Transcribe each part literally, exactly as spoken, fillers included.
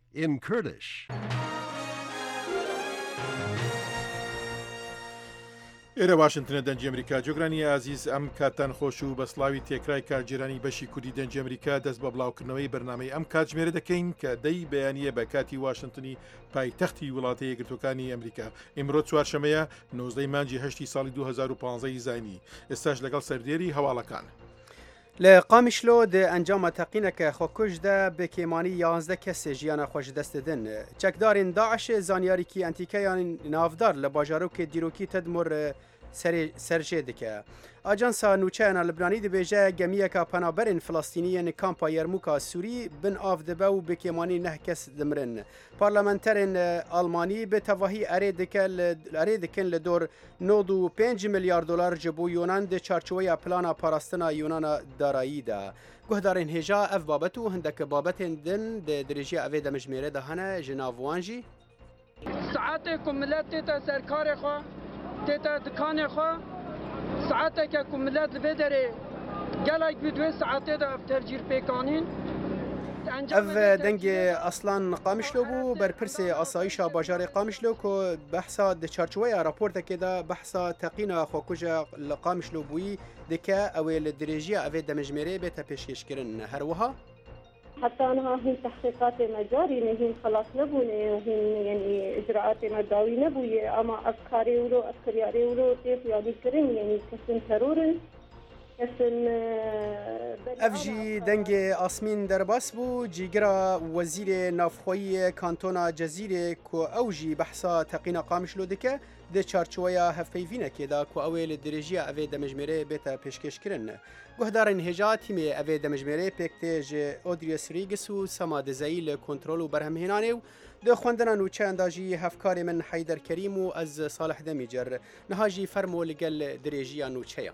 in Kurdish. ئێرە واشنگتنە دەنجی ئەمریکا جۆگرانی ئازیز ئەم کاتان خۆش و بە سڵاوی تێکرای کارگێرانی بەشی کوردی دەنجی ئەمریکا دەست بە بڵاوکردنەوەی بەرنامەی ئەم کاتژمێرە دەکەین کە دەی بەیانیە بە کاتی واشنگتنی پایتەختی وڵاتە یەکگرتوەکانی ئەمریکا. ئیمڕۆ چوارشەمەیە نۆزدەی مانجی هەشتی ساڵی دوو هەزار و پانزە زاینی. ئێستاش لەگەڵ سەردێری هەواڵەکان. لە قامیشلۆ دە ئەنجامە تەقینەکە خۆکوژدا بکێمانی یازدە کەسێ ژیانە خۆش دەستدن. چەکدارین داعش زانیاریکی ئەنتیکەیان ناودار لە باژارۆکێ دیرۆکی تەدمۆر سەرژێ دکە. ئاجانسا نوچەیانە لەبرانی دەبێژە گەمیەکە پەنابەرن فلەستینیە کامپا یەرموکا سووری بن ئاف دەبە و بکێمانی نەه کەس دمرن. پارلەمەنتەرن ئەڵمانی بتەواهی ئەرێ دکن لە دۆر نۆد و پێنج ملیار دلار ji بۆ یۆنان دە چارچوەیە پلانە پاراستنا یۆنانە داراییدا. گوهدارên hêja ev babet û hindeke babetên din di dirêjiya evê demijmêre de hene ji nav wan jî saetê ku millet tête serkarê xwe tête dikanê xwe saeteke ku millet li vê derê gelek bi duê saetê de ev tercîr pêkanîn. ev dengê aslan qamişlo bû berpirsê asayîşa bajarê qamişlo ku behsa di çarçoveya raportekê de behsa teqîna xwekuja li qamişlo bûyî dike ew ê li dirêjiya evê demijmêrê bête pêşkêşkirin. Her wiha حتى أنها هي تحقيقات مجاري هي خلاص نبوني وهي يعني إجراءات مداوي نبوي أما أفكاري ولو أفكاري ولو كيف يعني كرين يعني كسن ترورن كسن ev jî dengê asmîn derbas bû cîgira wezîrê navxweyî kantona Cezîrê ku ew jî behsa teqîna Qamişlo dike di çarçoveya hevpeyvînekê da ku ew ê li dirêjiya evê demijmêrê bête pêşkêşkirin. Guhdarên hêja tîmê evê demijmêrê pêk tê ji Odriyas Rîgis û Sema Dizeyî li kontrol û berhemhênanê û di xwendina nûçeyan da jî hevkarê min Heyder Kerîm û ez Salih Demîcer niha jî fermo li gel dirêjiya nûçeyan.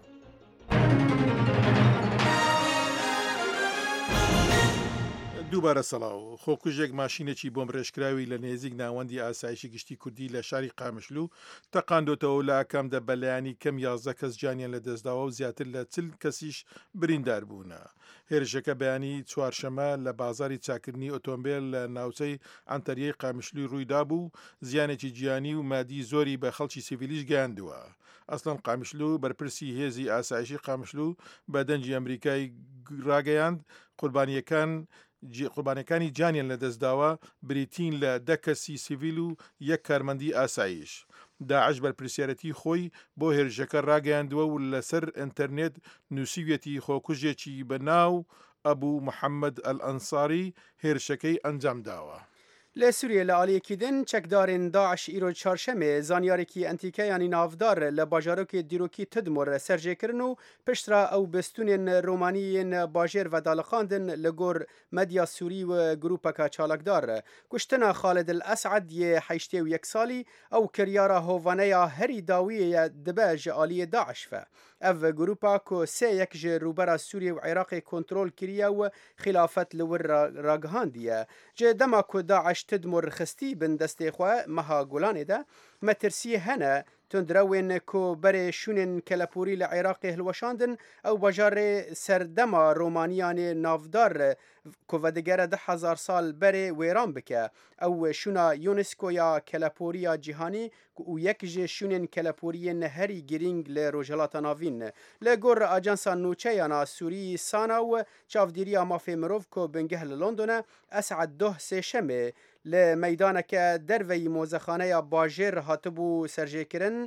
دووبارە سەڵاو خۆکوژێک ماشینێکی بۆم ڕێژکراوی لە نێزیک ناوەندی ئاسایشی گشتی کوردی لە شاری قامشلو تەقاندۆتەوە لە ئاکامدا بەلایانی کەم یازدە کەس جانیان لە دەستداوە و زیاتر لە چل کەسیش بریندار بوونە. هێرشەکە بەیانی چوارشەمە لە بازاری چاکردنی ئۆتۆمبیل لە ناوچەی ئەنتەریەی قامشلوی ڕوویدا بوو زیانێکی گیانی و مادی زۆری بە خەڵکی سیڤیلیش گەیاندووە. ئەسڵەن قامشلو بەرپرسی هێزی ئاسایشی قامشلو بە دەنجی ئەمریکای ڕاگەیاند قوربانیەکان قوربانەکانی جانیان لە دەستداوە بریتین لە دە کەسی سیڤیل و یەک کارمەندی ئاسایش. داعش بەرپرسیارەتی خۆی بۆ هێرشەکە ڕاگەیاندووە و لەسەر ئینتەرنێت نووسیوێتی خۆکوژێکی بەناو ئەبوو محەممەد ئەل ئەنساری هێرشەکەی ئەنجام داوە. لە سووریە لە ئالیەکی دن چەکدارên داعش ئیرۆ چارشەمێ زانیارێکی ئەنتیکەیانی ناودار لە باژارۆکێ دیرۆکی تدمۆر سەرجێکردن و پشترا ئەو بستونên ڕۆمانیên باژێر ڤەداڵەخاندن لە گۆر مەدیا سووری و گروپەکە چالاکدار. کوشتنا خالد الئەسعەد یê هەیشتê û yek salî ew kiryara hovaneya herî dawiyê dibe ji aliyê Daeş ve. Ev grupa ku sê yek ji rûbera Sûriye û Iraqê kontrol kiriye û xilafet li wir ragihandiye. Ji dema ku Daeş tedmor xistî bin destê xwe meha Golanê de metirsiyê hene tundrewên ku berê şûnên kelepûrî li Iraqê hilweşandin ew bajarê serdema Romaniyanê navdar ku vedigere di hezar sal berê wêran bike. Ew şûna UNESCO ya keleporiya cîhanî û yek ji şûnên kelepûriyên herî girîng li Rojhilata Navîn. Li gor Ajansa Nûçeyana Sûrî Sana û çavdîriya mafê mirov ku bingeh li Londonê Esad doh sêşemê li meydaneke derveyî mozexaneya bajêr hatibû serjêkirin.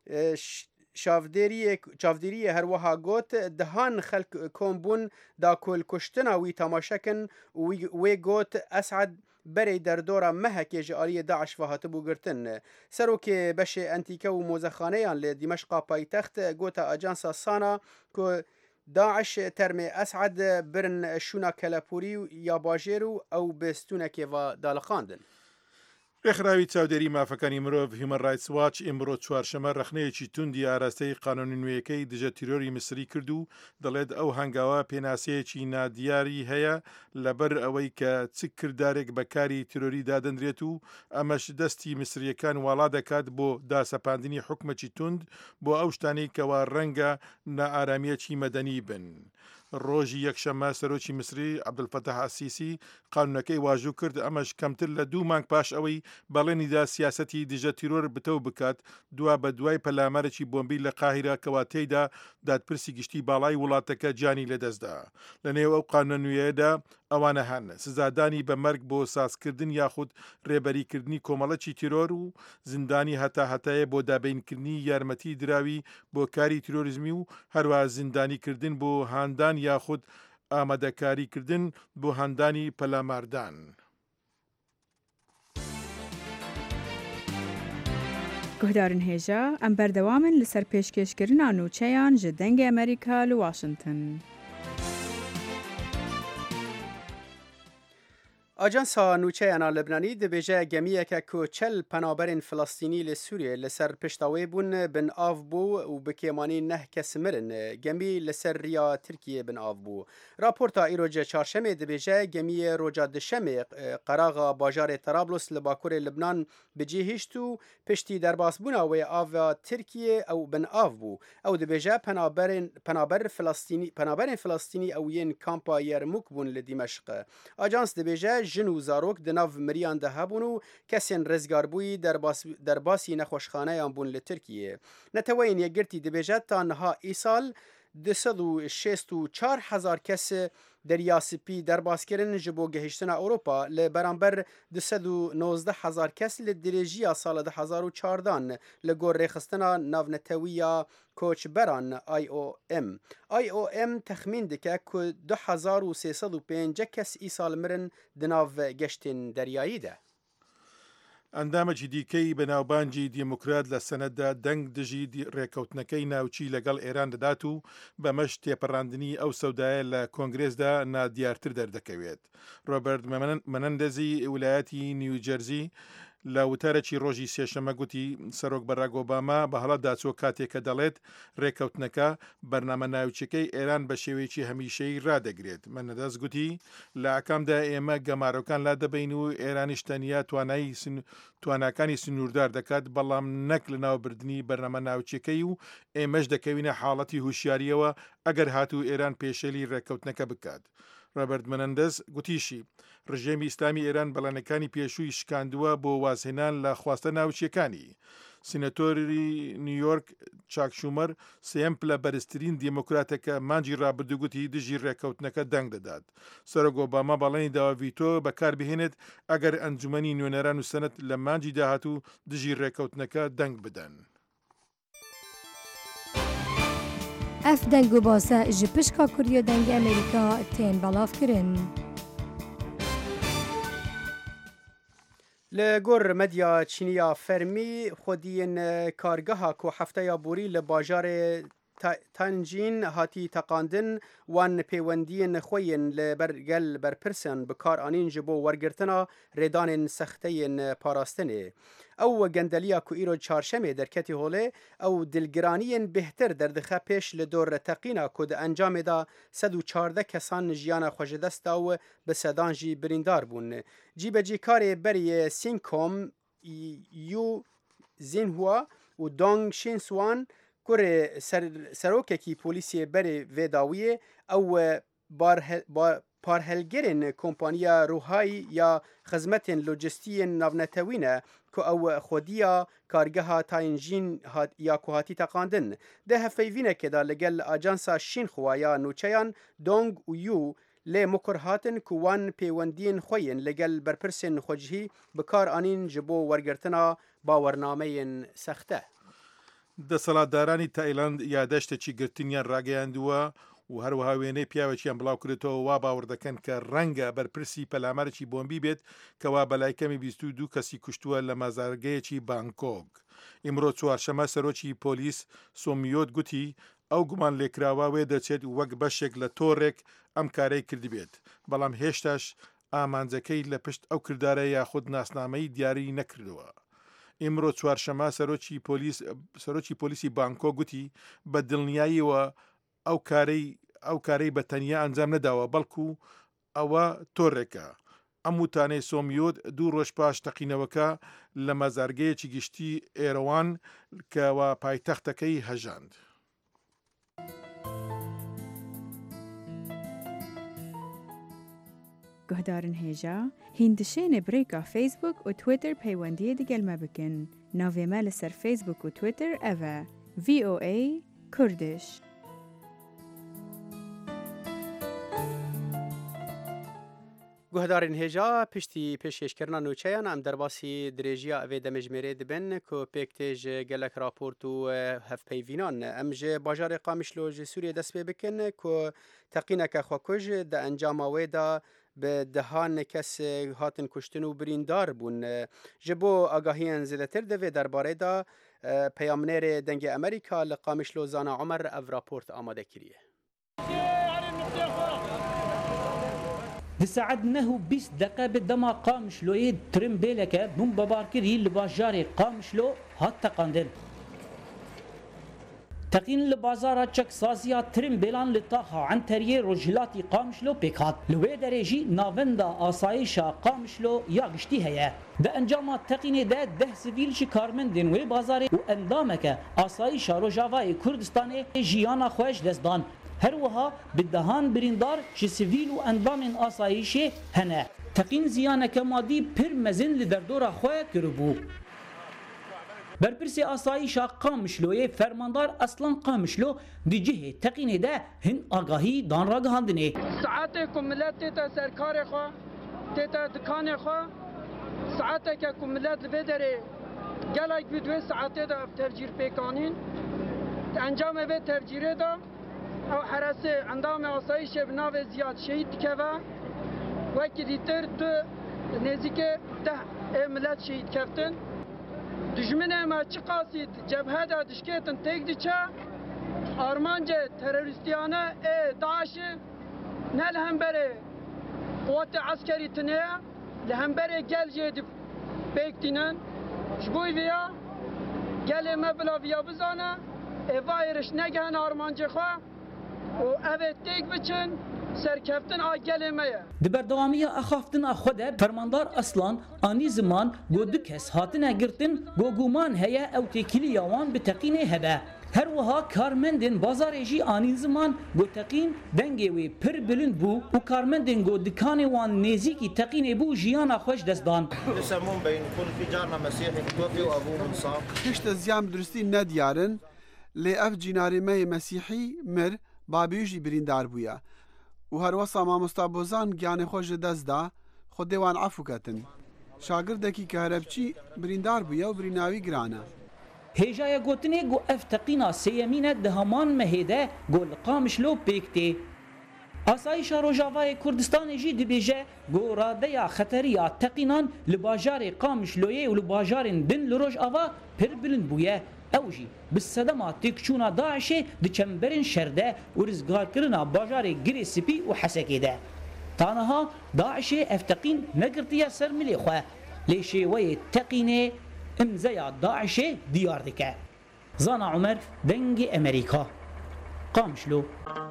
Çavdêriyê her wiha got dihan xelk kom bûn da ku kuştina wî temaşekin û wê got Esad berê derdora mehekê ji aliyê Daeş ve hatibû girtin. Serokê beşê entîke û mozexaneyan li Dîmeşqa paytext gota Ajansa Sana ku Daeş termê Esad birin şûna kelepûrî ya bajêr û ew bi stûnekê ve dalixandin. ڕێکخراوی چاودێری مافەکانی مرۆڤ هیومەن رایتس واچ ئیمڕۆ چوارشەمە ڕەخنەیەکی توندی ئاراستەی قانۆنی نوێیەکەی دژە تیرۆری میسری کرد و دەڵێت ئەو هەنگاوە پێناسەیەکی نادیاری هەیە لەبەر ئەوەی کە چ کردارێک بەکاری تیرۆری دادەندرێت و ئەمەش دەستی میسریەکان واڵا دەکات بۆ داسەپاندنی حکومەکی توند بۆ ئەو شتانەی کەوا ڕەنگە نائارامیەکی مەدەنی بن. ڕۆژی یەکشەممە سەرۆکی میسری عەبدولفەتاح ئەسیسی قانونەکەی واژوو کرد ئەمەش کەمتر لە دوو مانگ پاش ئەوەی بەڵێنیدا سیاسەتی دژە تیرۆر بتەو بکات دوا بە دوای پەلامەرێکی بۆمبی لە قاهیرە کەوا تێیدا دادپرسی گشتی باڵای وڵاتەکە جانی لەدەستدا. لە نێو ئەو قانونە نوێیەدا ئەوانە هەن سزادانی بە مەرگ بۆ سازکردن یاخود ڕێبەریکردنی کۆمەڵەکی تیرۆر و زیندانی هەتا هەتایە بۆ دابینکردنی یارمەتی دراوی بۆ کاری تیرۆریزمی و هەروە زیندانیکردن بۆ هاندان یاخود ئامادەکاریکردن بۆ هاندانی پەلاماردان. گوهدارن هێژە ئەم بەردەوامن لەسەر پێشکەشکردنا نوچەیان ji dengê Amerîka li Washington. ئاجانسا نوچەیانە لەبنانی دەبێژە گەمیەکە کۆچەل پەنابەرên فلەستینی لە سووریە لەسەر پشتاوێ بوون بن ئاv بوو و بکێمانی نەh kes mirin gemî لەسەر riya Tirkiye bin av bû. Raporta îroca çarşemê dibêje gemiyê roja dişemê qeraxa bajarê Trablos li bakurê Libnan bicihîşt û piştî derbasbûna wê ava Tirkiye ew bin av bû. Ew dibêje penaberên penaber Filastînî penaberên Filastînî ew yên kampa Yermuk bûn li Dîmeşq. Ajans dibêje jin û zarok di nav miriyan de hebûn û kesên rizgarbûyî derbasî nexweşxaneyan bûn li Tirkiye. Neteweyên Yekgirtî dibêje ta niha îsal du sed û şêst û çar hezar kes deriya spî derbaskirin ji bo gehîştina Ewropa li beramber du sed û nozdeh hezar kes li dirêjiya sala du hezar û çardan li gor rêxistina navnetewiya koçberan I O M. I O M texmîn dike ku du hezar û sê sed û pênc kes îsal mirin di nav geştên deryayî de. ئەندامەکی دیکەی بەناوبانجی دیموکرات لە سەنەتدا دەنگ دژی ڕێکەوتنەکەی ناوچی لەگەڵ ئێران دەدات و بەمەش تێپەڕاندنی ئەو سەودایە لە کۆنگرێسدا نادیارتر دەردەکەوێت. ڕۆبەرت مەنەندەزی ویلایەتی نیوجەرزی لە وتارێکی ڕۆژی سێشەمە گوتی سەرۆک بەراک ئۆباما بە هەڵەتدا چۆ کاتێککە دەڵێت ڕێکەوتنەکە بەرنامە ناوچەکەی ئێران بە شێوەیەکی هەمیشەی ڕادەگرێت. مەنەندەز گوتی لە ئاکامدا ئێمە گەمارۆکان لا دەبین و ئێرانیش تەنیا توانایی تواناکانی سنووردار دەکات بەڵام نەک لە ناوبردننی بەرنامە ناوچەکەی و ئێمەش دەکەوینە حاڵەتی هوشیاریەوە ئەگەر هاتوو ئێران پێشێلی ڕێکەوتنەکە بکات. ڕۆبەرت مەنەندەز گوتیشی ڕژێمی ئیسلامی ئێران بەڵێنەکانی پێشووی شکاندووە بۆ وازهێنان لە خواستە ناوچیەکانی. سینەتۆری نیویۆرک چاک شومەر سێم پلە بەرزترین دیموکراتەکە مانجی ڕابردوگوتی دژی ڕێکەوتنەکە دەنگ دەدات. سەرۆک ئۆباما بەڵێنی داوا ڤیتۆ بەکاربهێنێت ئەگەر ئەنجومەنی نوێنەران و سەنەت لە مانجی داهاتوو دژی ڕێکەوتنەکە دەنگ بدەن. Ev deng û base ji pişka Kuriya dengê Amerîka tên belavkirin. Li gor medya Çîniya fermî xwediyên kargeha ku hefteya borî li bajarê Tianjin hatî teqandin wan pêwendiyên xwe yên li ber gel berpirsan bi kar anîn ji bo wergirtina rêdanên sexteyên parastinê. Ew gendeliya ku îro çarşemê derketî holê ew dilgiraniyên bêhtir derdixe pêş li dor teqîna ku di encamê da sed û çardeh kesan jiyana xwe ji desta û bi sedan jî birîndar bûn. Cîbecîkarê beriyê Sinkom Yu Xinhua û Dong Xinswan kurê serokekî polîsiyê berê vê dawiyê ew parhelgerên kompanya Ruhayî ya xizmetên lojistiyên navnetewî ne ku ew xwediya kargeha Tianjin ya ku hatî teqandin. Di hevpeyvînekê da li gel ajansa Şînxua ya nûçeyan Dong û Yu lê mukir hatin ku wan pêwendiyên xwe yên li gel berpirsên xwecihî bi kar anîn ji bo wergirtina bawernameyên sexte. دەسەڵاتدارانی تایلاند یادەشتێکی گرتنیان ڕاگەیاندووە و هەروەها وێنەی پیاوێکیان بڵاو کردێتەوە وا باوەڕ دەکەن کە ڕەنگە بەرپرسی پەلامارێکی بۆمبی بێت کەوا بەلای کەمی بیست و دوو کەسی کوشتووە لە مازارگەیەکی بانکۆک. ئیمڕۆ چوارشەمە سەرۆکی پۆلیس سۆمیۆت گوتی ئەو گومان لێکراوە وێ دەچێت وەک بەشێک لە تۆڕێک ئەم کارەی کردبێت بەڵام هێشتاش ئامانجەکەی لە پشت ئەو کردارە یاخود ناسنامەی دیاری نەکردووە. ئیمڕۆ چوارشەمە سەرۆکی پۆلیس سەرۆکی پۆلیسی بانکۆ گوتی بە دڵنیاییەوە ئەو کارەی ئەو کارەی بە تەنیا ئەنجام نەداوە بەڵکو ئەوە تۆڕێکە. ئەم وتانەی سۆمیۆت دوو ڕۆژ پاش تەقینەوەکە لە مەزارگەیەکی گشتی ئێرەوان کەوا پایتەختەکەی هەژاند. گهدارن هیجا هندشین بریکا فیسبوک و تویتر پیوندی دیگل ما بکن. ناوی ما لسر فیسبوک و تویتر اوه وی او ای کردش. گهدارین هجا پشتی پیشکشکرنا نوچیان ام درباسی دریجیا اوی دمجمره دبن که پیکتیج گلک راپورت و هف پیوینان ام جه باجار قامشلو جه سوریه دست بی بکن که تقینک خواکوش ده انجام ویدا به دهان کس هاتن کشتن و بریندار بون جبو آگاهیان زیدتر دوی درباره دا پیامنیر دنگ امریکا لقامشلو زانا عمر او راپورت آماده کریه. دساعد نهو بیست دقیقه بدما قامشلو ید ترم بیلکه بوم ببارکری لباجار قامشلو هات تقاندن. تقین لبازارا چک سازیا ترم بیلان لطاقها عن تریه رجلاتی قامشلو پیکات. لوی درجی ناوندا آسایشا قامشلو یا گشتی هیا. ده انجامات تقینه ده ده سویل چی کارمندین وی بازار و اندامکه آسایشا رجاوای کردستان جیانا خوش دستدان. هر وها بدهان بریندار چه سیویل و اندام آسایشی هنه. تقین زیانه که مادی پر مزن لدردورا خواه کربو. برپرسی آسایشا قامشلوی فرماندار اصلا قامشلو دی جهه تقینه ده هن آگاهی دان را گهاندنه. ساعته کملت تیتا سرکار خواه، تیتا دکان خواه، ساعته که کملت بدره گلک بدوی ساعته ده تفجیر پیکانین انجام به تفجیره ده او حراسه اندام آسایش بناو زیاد شهید که و وکی دیتر دو نزدیک ده ملت شهید کفتن دشمن ما چی قاسید جبهه دا دشکیتن تک دیچه آرمانجه تروریستیانه ای داعش نه لهم بره قوات عسکری تنه لهم بره گل جدی بیکتینن شبوی ویا گل مبلا ویا بزانه ای وایرش نگهن آرمانجه خواه و اوه تیک بچن سرکفتن آگل میه. دبردوامی اخافتن اخوده فرماندار اصلا آنی زمان گو دو کس هاتن اگرتن گو گومان هیا او تکیلی یوان به تقینه هده. هر وها کارمندن بازارجی آنی زمان گو تقین دنگی وی پر بلند بو و کارمندن گو دکان وان نزیکی تقینه بو جیانا خوش دستدان. يسمون بين كل في جارنا مسيحي متوفي وابوه منصاب. كشت زيام درستي نديارن لأف جناري مي مسيحي مر بابيجي بريندار بويا. و هر وصا ما مستابوزان گیان خوش دست دا خود دیوان عفو کتن. شاگردکی که هربچی بریندار بویا و بریناوی گرانه. هیجای گوتنه گو افتقینا سیمینه دهمان مهیده گو لقامشلو پیکتی. آسایش روجاوای کردستان جی دبیجه گو راده یا خطری یا تقینان لباجار قامشلویه و لباجارن بن لروج آوا پر بلند بویه. اوجی بالصدمات تکچونا داعشه دچمبرن شرده و رزگار کرنا باجار گری سپی و حسکی ده. تانها داعشه افتقین نگرتیا سر ملی خواه لیشه وی تقینه امزیا داعشه دیار دکه. زانا عمر دنگ امریکا قامشلو.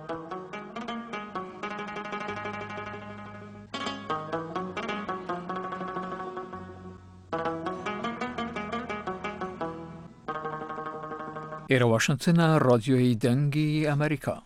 ایرا واشنگتن رادیوی دنگی امریکا.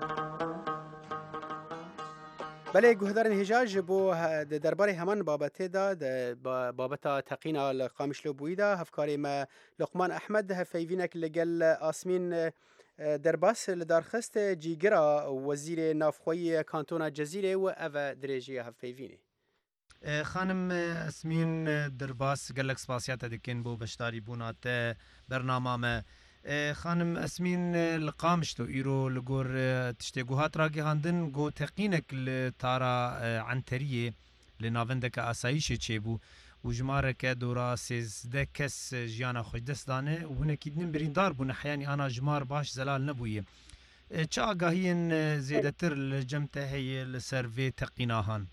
بله گهدارن هجاج بو درباره همان بابته دا بابتا تقینا لقامشلو بویدا هفکاری ما لقمان احمد هفیوینک لگل آسمین درباس لدارخست جیگرا وزیر نافخوی کانتونا جزیره و او درجی هفیوینی. خانم اسمین درباس گلک سپاسیات دکن بو بشتاری بونات برنامه خانم اسمین لقامشتو ایرو لگور تشتگوهات راگی هاندن گو تقینک لتارا عنتریه لناوندک آسایش چه بو و جمارک دورا سیزده کس جیانا خوش دست دانه و هنکیدنین بریندار بو نحیانی آنا جمار باش زلال نبویه چه آگاهین زیدتر لجمته هی لسر وی تقیناهان؟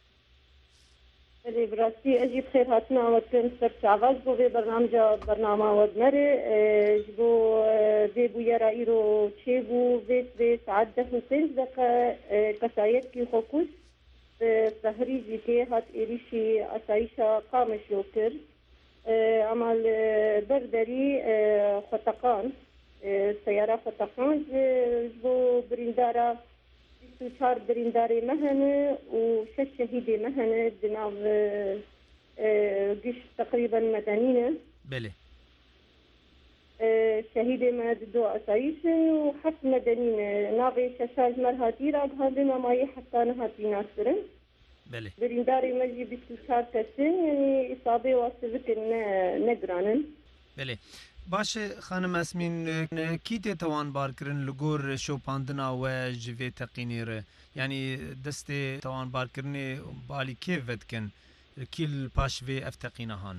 براستی اجی بخیر هاتنا ودکن سر شعواز بو وی برنامج برنامه ودمره جبو وی بو یرا ایرو چه بو ویت وی ساعت ده حسین دقا کسایت کی خوکوش سهری جیتی هات ایریشی اسایشا قامشلو کر عمل برداری خطقان سیاره خطقان جبو بریندارا بیست و چهار برینداری مهنه و شش شهیدی مهنه جناب جيش تقريبا مدنينه. بله. شهيد ما دو أسايس وحف مدنينه ناغي ششاج مرهاتي راق هذا ما حتى نهاتي ناصرن. بله. برینداری مجی بیست و چهار کسین یعنی اصابه واسبک نگرانن. بله. باشه خانم اسمین کی تی توان بار کرن لگور شوپاندنا و جوی تقینیر یعنی دست توان بار کرنی بالی کی ودکن کیل پاش وی افتقینا هانه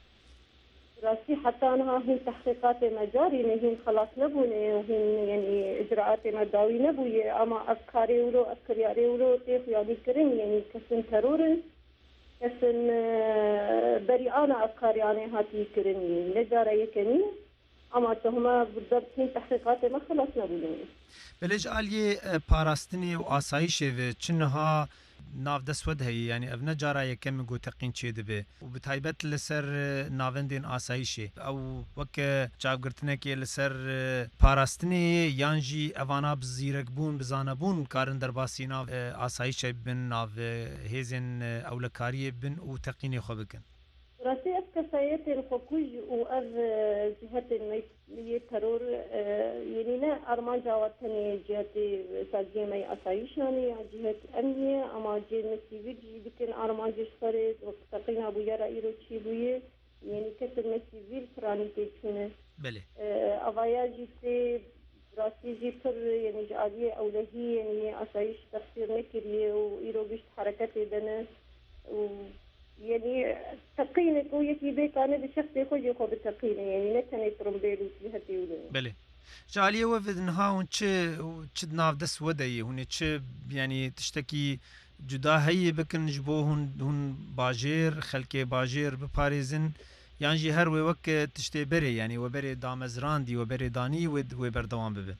راسي حتى أنها هي تحقيقات مجاري هي خلاص نبوني وهي يعني إجراءات مداوي نبوي أما أفكاري ولو أفكاري ولو تيخ يعني كرين يعني كسن ترور كسن بريئانا أفكاري يعني هاتي كرين نجارة يكني أما تهما بالضبط هي تحقيقات ما خلاص نبوني بلج آلية باراستني وآسايش و چنها ناف دسود هي يعني ابنا جارا يكم گو تقين چه دبه وبتايبت لسر ناوندين آسايشي او وك چاوگرتنه كي لسر پاراستني يانجي اوانا بزيرك بون بزانبون كارن در باسينا آسايشي بن ناف هيزن اولكاري بن و تقيني خو بكن راسي أفكسايات الخوكوج وأذ جهة المية ترور يعني لا أرمان جاوتني جهة ساجي مي أسايشاني جهة أمنية أما جهة مسيبي بكن أرمان جيش خريط وقتقين أبو يرا إيرو تشيبوية يعني كتر مسيبي فراني تيجونه بله أغايا جيتي راسي جيتر يعني جعالية أولهي يعني أسايش تخسير نكريه وإيرو جيش حركتي دنا و يعني تقيني قويتي بيك أنا بشخص يخرج يخو بالتقيني يعني نتني ترمبيل وجهتي ولا بله جاليه وفد نها ونش وش ناف دس ودي هون ش يعني تشتكي جدا هي بكن جبوه هون هون باجير خلكي باجير بباريزن يعني جي هر وقت تشتي بري يعني وبري دامزران دي وبري داني ود وبردوام ببه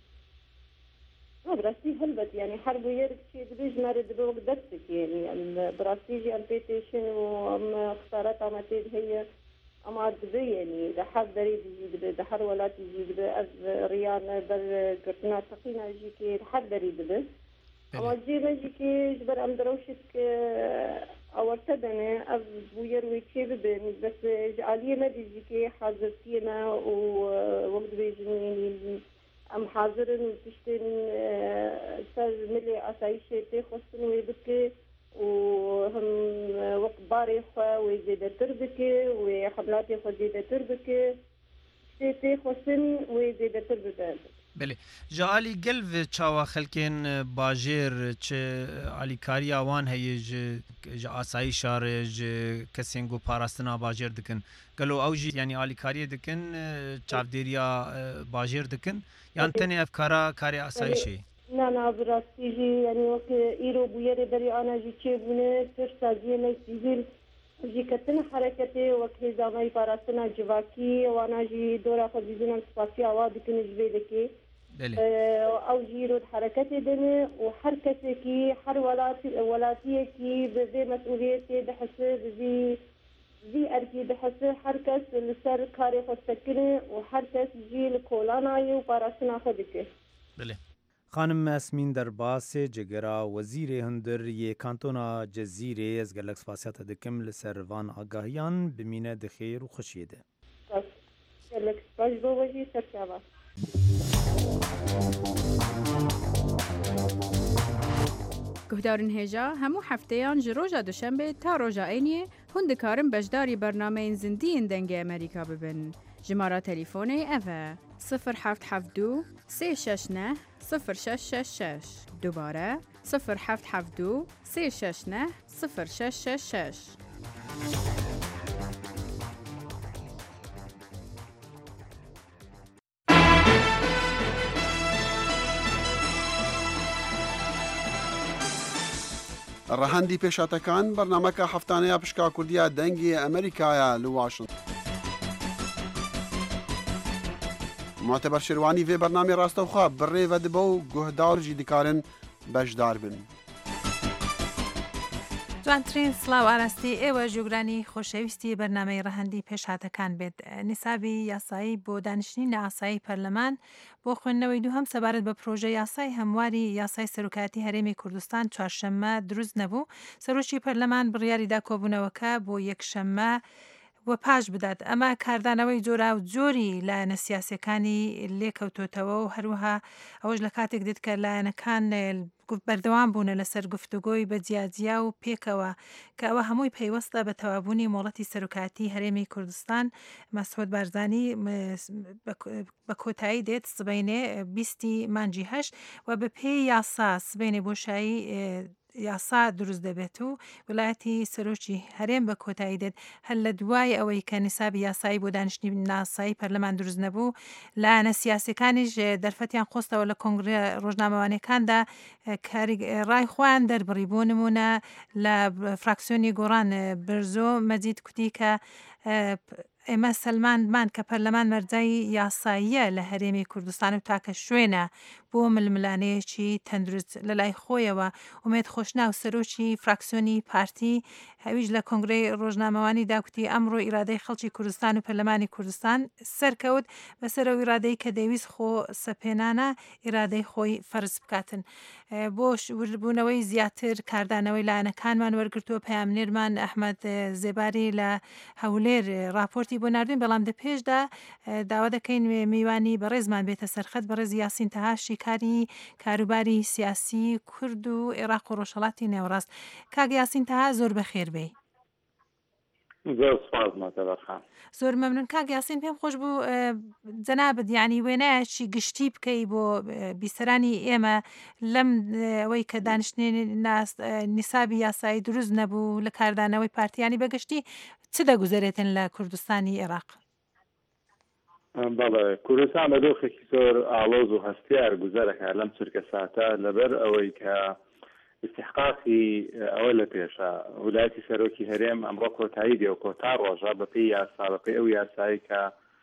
براسي هلبت يعني حرب يرك شيء بديش مرد بوق دستك يعني البراسيجي البيتيشن وام اختارت عمتين هي اما دبي يعني دحر دريد يجي دحر ولا تجي أذ ريان بر قرتنا تقينا يجي كي دحر دريد به اما جي نجي كي جبر ام دروشك اورتدنا أذ بوير ويتشي ببن بس جعالية ما بيجي كي حاضرتينا ووقت بيجنين ام حاضرن وتشتن سر ملي اسايشي تخصن ويبكي وهم وقت باري خوا وزيادة تربكي وحملاتي خوا زيادة تربكي تي خصن وزيادة تربكي بله جالي قلب چاوا خلكين باجير چ علي كاريا وان هي ج اساي شار ج كسينگو پاراستنا باجير دكن قالو اوجي يعني علي كاريا دكن چافديريا باجير دكن يعني تاني افكارا كاري اساي شي لا لا براستيجي يعني وقت ايرو بويري بري انا جي چيبونه ترسا جي ني سيفيل جي كتن حركتي وقت زامي پاراستنا جواكي وانا جي دورا خديزنا سپاسي اوا دكن جبيدكي او جيرو حركتي دني وحركتي كي حر ولاتي ولاتيه كي بذي مسؤوليتي بحسب بذي ذي اركي بحسب حركه لسر كاري خستكني وحركه جي الكولاناي وباراسنا خدكي بله خانم اسمین درباس جگرا وزیر هندر ی کانتونا جزیره از گلک سپاسیات دکم لسروان آگاهیان بمینه دخیر و خوشیده گلک سپاس بو وجی سرچاوا گهدارن هجا همو هفتهان جروجا دوشنبه تا روژا اینیه هندکارم بجداری برنامه زندی دنگ امریکا ببن. جماره تليفوني أفا صفر حفت حفت دو سي شش نه صفر شش شش شش دوباره صفر حفت حفت دو سي شش نه صفر شش شش شش. ڕەهەندی پێشاتەکان بەرنامەکە هەفتانەیە پشکا کوردیە دەنگی ئەمریکایە لە واشنگتن. معتبر شێروانی vê بەرنامەی ڕاستەوخوا بڕێوە دبە و گوهدار جی دikarin بەشدار بن. جوانترین سلااو ئاراستی ئێوە ژوگرانی خۆشەویستی بەرنامەی ڕەهەندی پێشهاتەکان بێت. نیسابی یاسایی بۆ دانیشتنی ئاسایی پەرلەمان بۆ خوێندنەوەی دووهەم سەبارەت بە پرۆژە یاسای هەمواری یاسای سەرۆکاتی هەرێمی کوردستان چوارشەممە دروست نەبوو. سەرۆکی پەرلەمان بڕیاریدا کۆبوونەوەکە بۆ یەکشەممە وە پاش بدات. ئەمە کاردانەوەی جۆرا و جۆری لایەنە سیاسەکانی لێکەوتۆتەوە و هەروەها ئەوەش لە کاتێک دێت کە لایەنەکان بەردەوام بوونە لەسەر گفتوگۆی بە جیاجیا و پێکەوە کە ئەوە هەمووی پەیوەستە بە تەوابوونی مۆڵەتی سەرۆکاتی هەرێمی کوردستان. مەسعود بارزانی بە کۆتایی دێت سبەینێ بیستی مانجی هەشت و بە پێی یاسا سبەینێ بۆشایی یاسا دروست دەبێت و وڵاتی سەرۆکی هەرێم بە کۆتایی دێت هەر لە دوای ئەوەی کە نیسابی یاسایی بۆ دانیشتنی ناسایی پەرلەمان دروست نەبوو لایەنە سیاسەکانیش دەرفەتیان خۆستەوە لە کۆنگرە ڕۆژنامەوانیەکاندا ڕای خۆیان دەربڕی. بۆ نمونە لە فراکسیۆنی گۆڕان برزۆ مەجید کوتی کە ئێمە سەلمانمان کە پەرلەمان مەرجای یاساییە لە هەرێمی کوردستان و تاکە شوێنە بۆ ململانەیەکی تەندروست لە لای خۆیەوە. ومێد خۆشنا و سەرۆکی فراکسیۆنی پارتی هەویش لە کۆنگرەی ڕۆژنامەوانی داکوتی ئەمڕۆ ئیرادەی خەڵکی کوردستان و پەرلەمانی کوردستان سەرکەوت بەسەرەوە ئیرادەی کە دەویست خۆ سەپێنانە ئیرادەی خۆی فەرز بکاتن. بۆ وربوونەوەی زیاتر کاردانەوەی لایەنەکانمان وەرگرتووە پەیامنێرمان ئەحمەد زێباری لە هەولێر راپۆرتی بۆ ناردوین، بەڵام دە پێشدا داوا دەکەین میوانی بەڕێزمان بێتە سەرخەت بەڕێز یاسین تەهاشی کاری کاروباری سیاسی کورد و عێراق و ڕۆژهەڵاتی نێوەڕاست. کاک یاسین تەها زۆر بەخێر بێ. زۆر مەمنون کاک یاسین. پێم خۆش بوو جەنابەت یعنی وێنایەکی گشتی بکەی بۆ بیسەرانی ئێمە لەم ئەوەی کە دانیشتنی نیسابی یاسایی دروست نەبوو لە کاردانەوەی پارتیانی بەگشتی چ دەگوزارێتن لە کوردستانی عێراق؟ بەڵێ کوردستان بە دۆخێکی زۆر ئاڵۆز و هەستیار گوزارەکە لەم چرکە ساتە لەبەر ئەوەی کە استحقاقی ئەوە لە پێشە ویلایەتی سەرۆکی هەرێم ئەمڕۆ کۆتایی دێ و کۆتا ڕۆژە بەپێی یاسا بەپێی ئەو یاسایی کە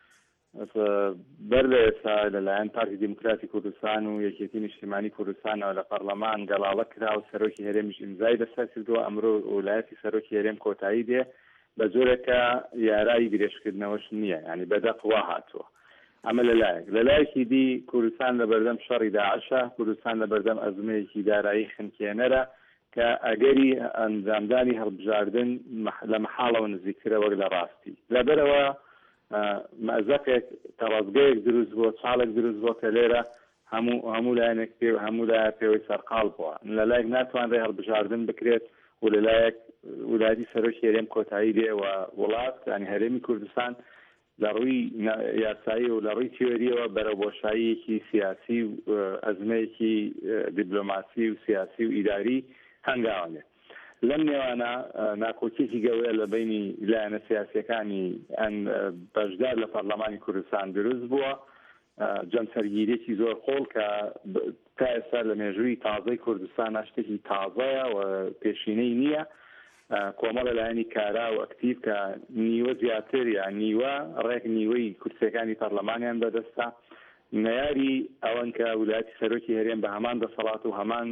بەر لە ئێستا لەلایەن پارتی دیموکراتی کوردستان و یەکێتی نیشتیمانی کوردستانەوە لە پەرلەمان گەڵاڵە کرا و سەرۆکی هەرێمیش ئیمزای لەسەر کردووە. ئەمڕۆ ویلایەتی سەرۆکی هەرێم کۆتایی دێ بە زۆرێکە یارایی گرێشکردنەوەش نییە، ینی بەدەق وا هاتووە. ئەمە لەلایەک لەلایەکی دی کوردستان لە بەردەم شەڕی داعشە، کوردستان لە بەردەم ئەزمەیەکی دارایی خنکێنەرە کە ئەگەری ئەنجامدانی هەڵبژاردن لە مەحاڵەوە نزیکترە وەک لە ڕاستی. لەبەرەوە مەزەقێک تەڕازگەیەک دروست بووە، چاڵێک دروست بووە کە لێرە هەموو هەموو لایەنێک پێ هەموو لایە پێوەی سەرقاڵ بووە. لەلایەک ناتوانرێ هەڵبژاردن بکرێت و لەلایەک ویلایەتی سەرۆکی هەرێم کۆتایی دێوە وڵات ینی هەرێمی کوردستان لە ڕووی یاسایی و لە ڕووی تیۆریەوە بەرەوبۆشاییەکی سیاسی و ئەزمەیەکی دیبلۆماسی و سیاسی و ئیداری هەنگاوانێت. لەم نێوانە ناکۆکیێکی گەورە لە بینی لایەنە سیاسیەکانی ئەن بەشدار لە پەرلەمانی کوردستان دروست بووە، جەمسەرگیریەکی زۆر خۆڵ کە تا ئێستا لە مێژووی تازەی کوردستان شتێکی تازەیە و پێشینەی نییە. کۆمەڵە لایەنی کارا و ئەکتیڤ کە نیوە زیاتر یان نیوە ڕێک نیوەی کورسەکانی پەرلەمانیان بەدەستە نەیاری ئەوەن کە ویلایەتی سەرۆکی هەرێم بە هەمان دەسەڵات و هەمان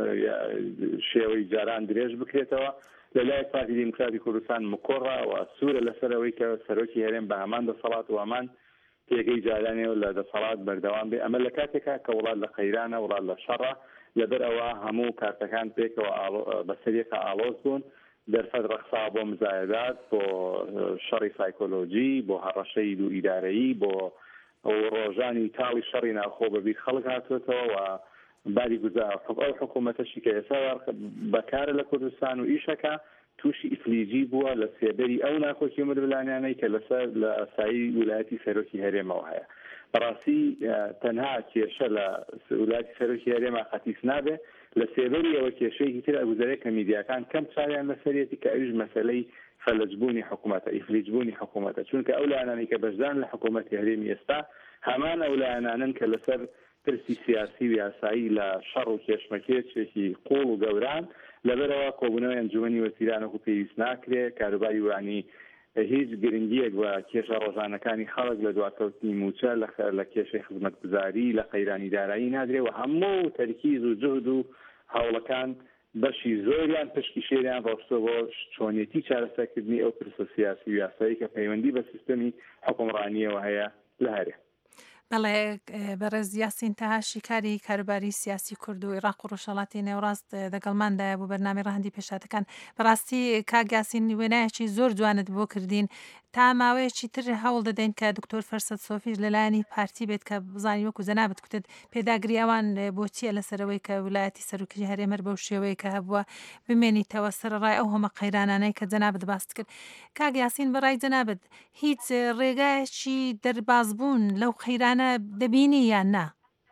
شێوەی جاران درێژ بکرێتەوە. لەلایەک پارتی دیموکراتی کوردستان مکۆڕە و سوورە لەسەرەوەی کە سەرۆکی هەرێم بە هەمان دەسەڵات و هەمان پێگەی جارانێ و لە دەسەڵات بەردەوام بێ. ئەمە لە کاتێکا کە وڵات لە خەیرانە وڵات لە شەڕە، لەبەر ئەوە هەموو کارتەکان پێکەوە بەسەریەکە ئاڵۆز بوون، دەرفەت ڕەخسا بۆ مزایدات، بۆ شەڕی سایکۆلۆجی، بۆ هەڕەشەی دوو ئیدارەیی، بۆ ڕۆژانی تاڵی شەڕی ناوخۆ بەبیر خەڵک هاتوێتەوە و باری گوزار ئەو حکوومەتەشی کە ئێستا بەکارە لە کوردستان و ئیشەکە تووشی ئیفلیجی بووە لە سێبەری ئەو ناکۆکی مدربلانیانەی کە لەسەر لە ئاسایی ویلایەتی سەرۆکی هەرێمەوە هەیە. بەڕاستی تەنها کێشە لە ویلایەتی سەرۆکی هەرێمە قەتیس نابێ، لە سێبەری ئەوە کێشەیەکی تر ئەگوزارێت کە میدیاکان کەم چاویان لەسەرێتی کە ئەویش مەسەلەی فەلەجبوونی حکوومەتە، ئیفلیجبوونی حکوومەتە، چونکە ئەو لایەنانی کە بەشدان لە حکوومەتی هەرێمی ئێستا هەمان ئەو لایەنانن کە لەسەر پرسی سیاسی و یاسایی لە شەڕ و کێشمەکێشێکی قوڵ و گەوران لەبەرەوە کۆبوونەوەی ئەنجومەنی وەزیران وەکو پێویست ناکرێت، کاروباری وانی هیچ گرنگیەک بە کێشە ڕۆژانەکانی خەڵک لە دواکەوتنی موچە لە کێشەی خزمەتگوزاری لە قەیرانی دارایی نادرێت و هەموو تەرکیز و جهد و هەوڵەکان بەشی زۆریان پشکی شێریان ڕۆشتەوە چۆنیەتی چارەسەرکردنی ئەو پرسە سیاسی و یاسایی کە پەیوەندی بە سیستەمی حکومڕانیەوە هەیە لە هەرێ. بەڵێ بەڕێز یاسین تەهاشی کاری کاروباری سیاسی کورد و عێراق و ڕۆژهەڵاتی نێوڕاست دەگەڵماندایە بۆ بەرنامەی ڕەهەندی پێشاتەکان. بەڕاستی کاک یاسین وێنایەکی زۆر جوانت بۆ کردین تا ماوەیەکی تر هەوڵ دەدەین کە دکتۆر فەرسەد سۆفیش لەلایەنی پارتی بێت کە بزانانی وەکو جەنابەت کوتت پێداگریاوان بۆچیە لەسەرەوەی کە ویلایەتی سەرۆکی هەرێمەر بەو شێوەیە کە هەبووە بمێنیتەوە سەرڕای ئەو هەمە قەیرانانەی کە جەنابەت باست کرد. کاک یاسین بەڕای جەنابەت هیچ ڕێگایەکی دەربازبوون لەو قەیرانە دەبینی یان نا؟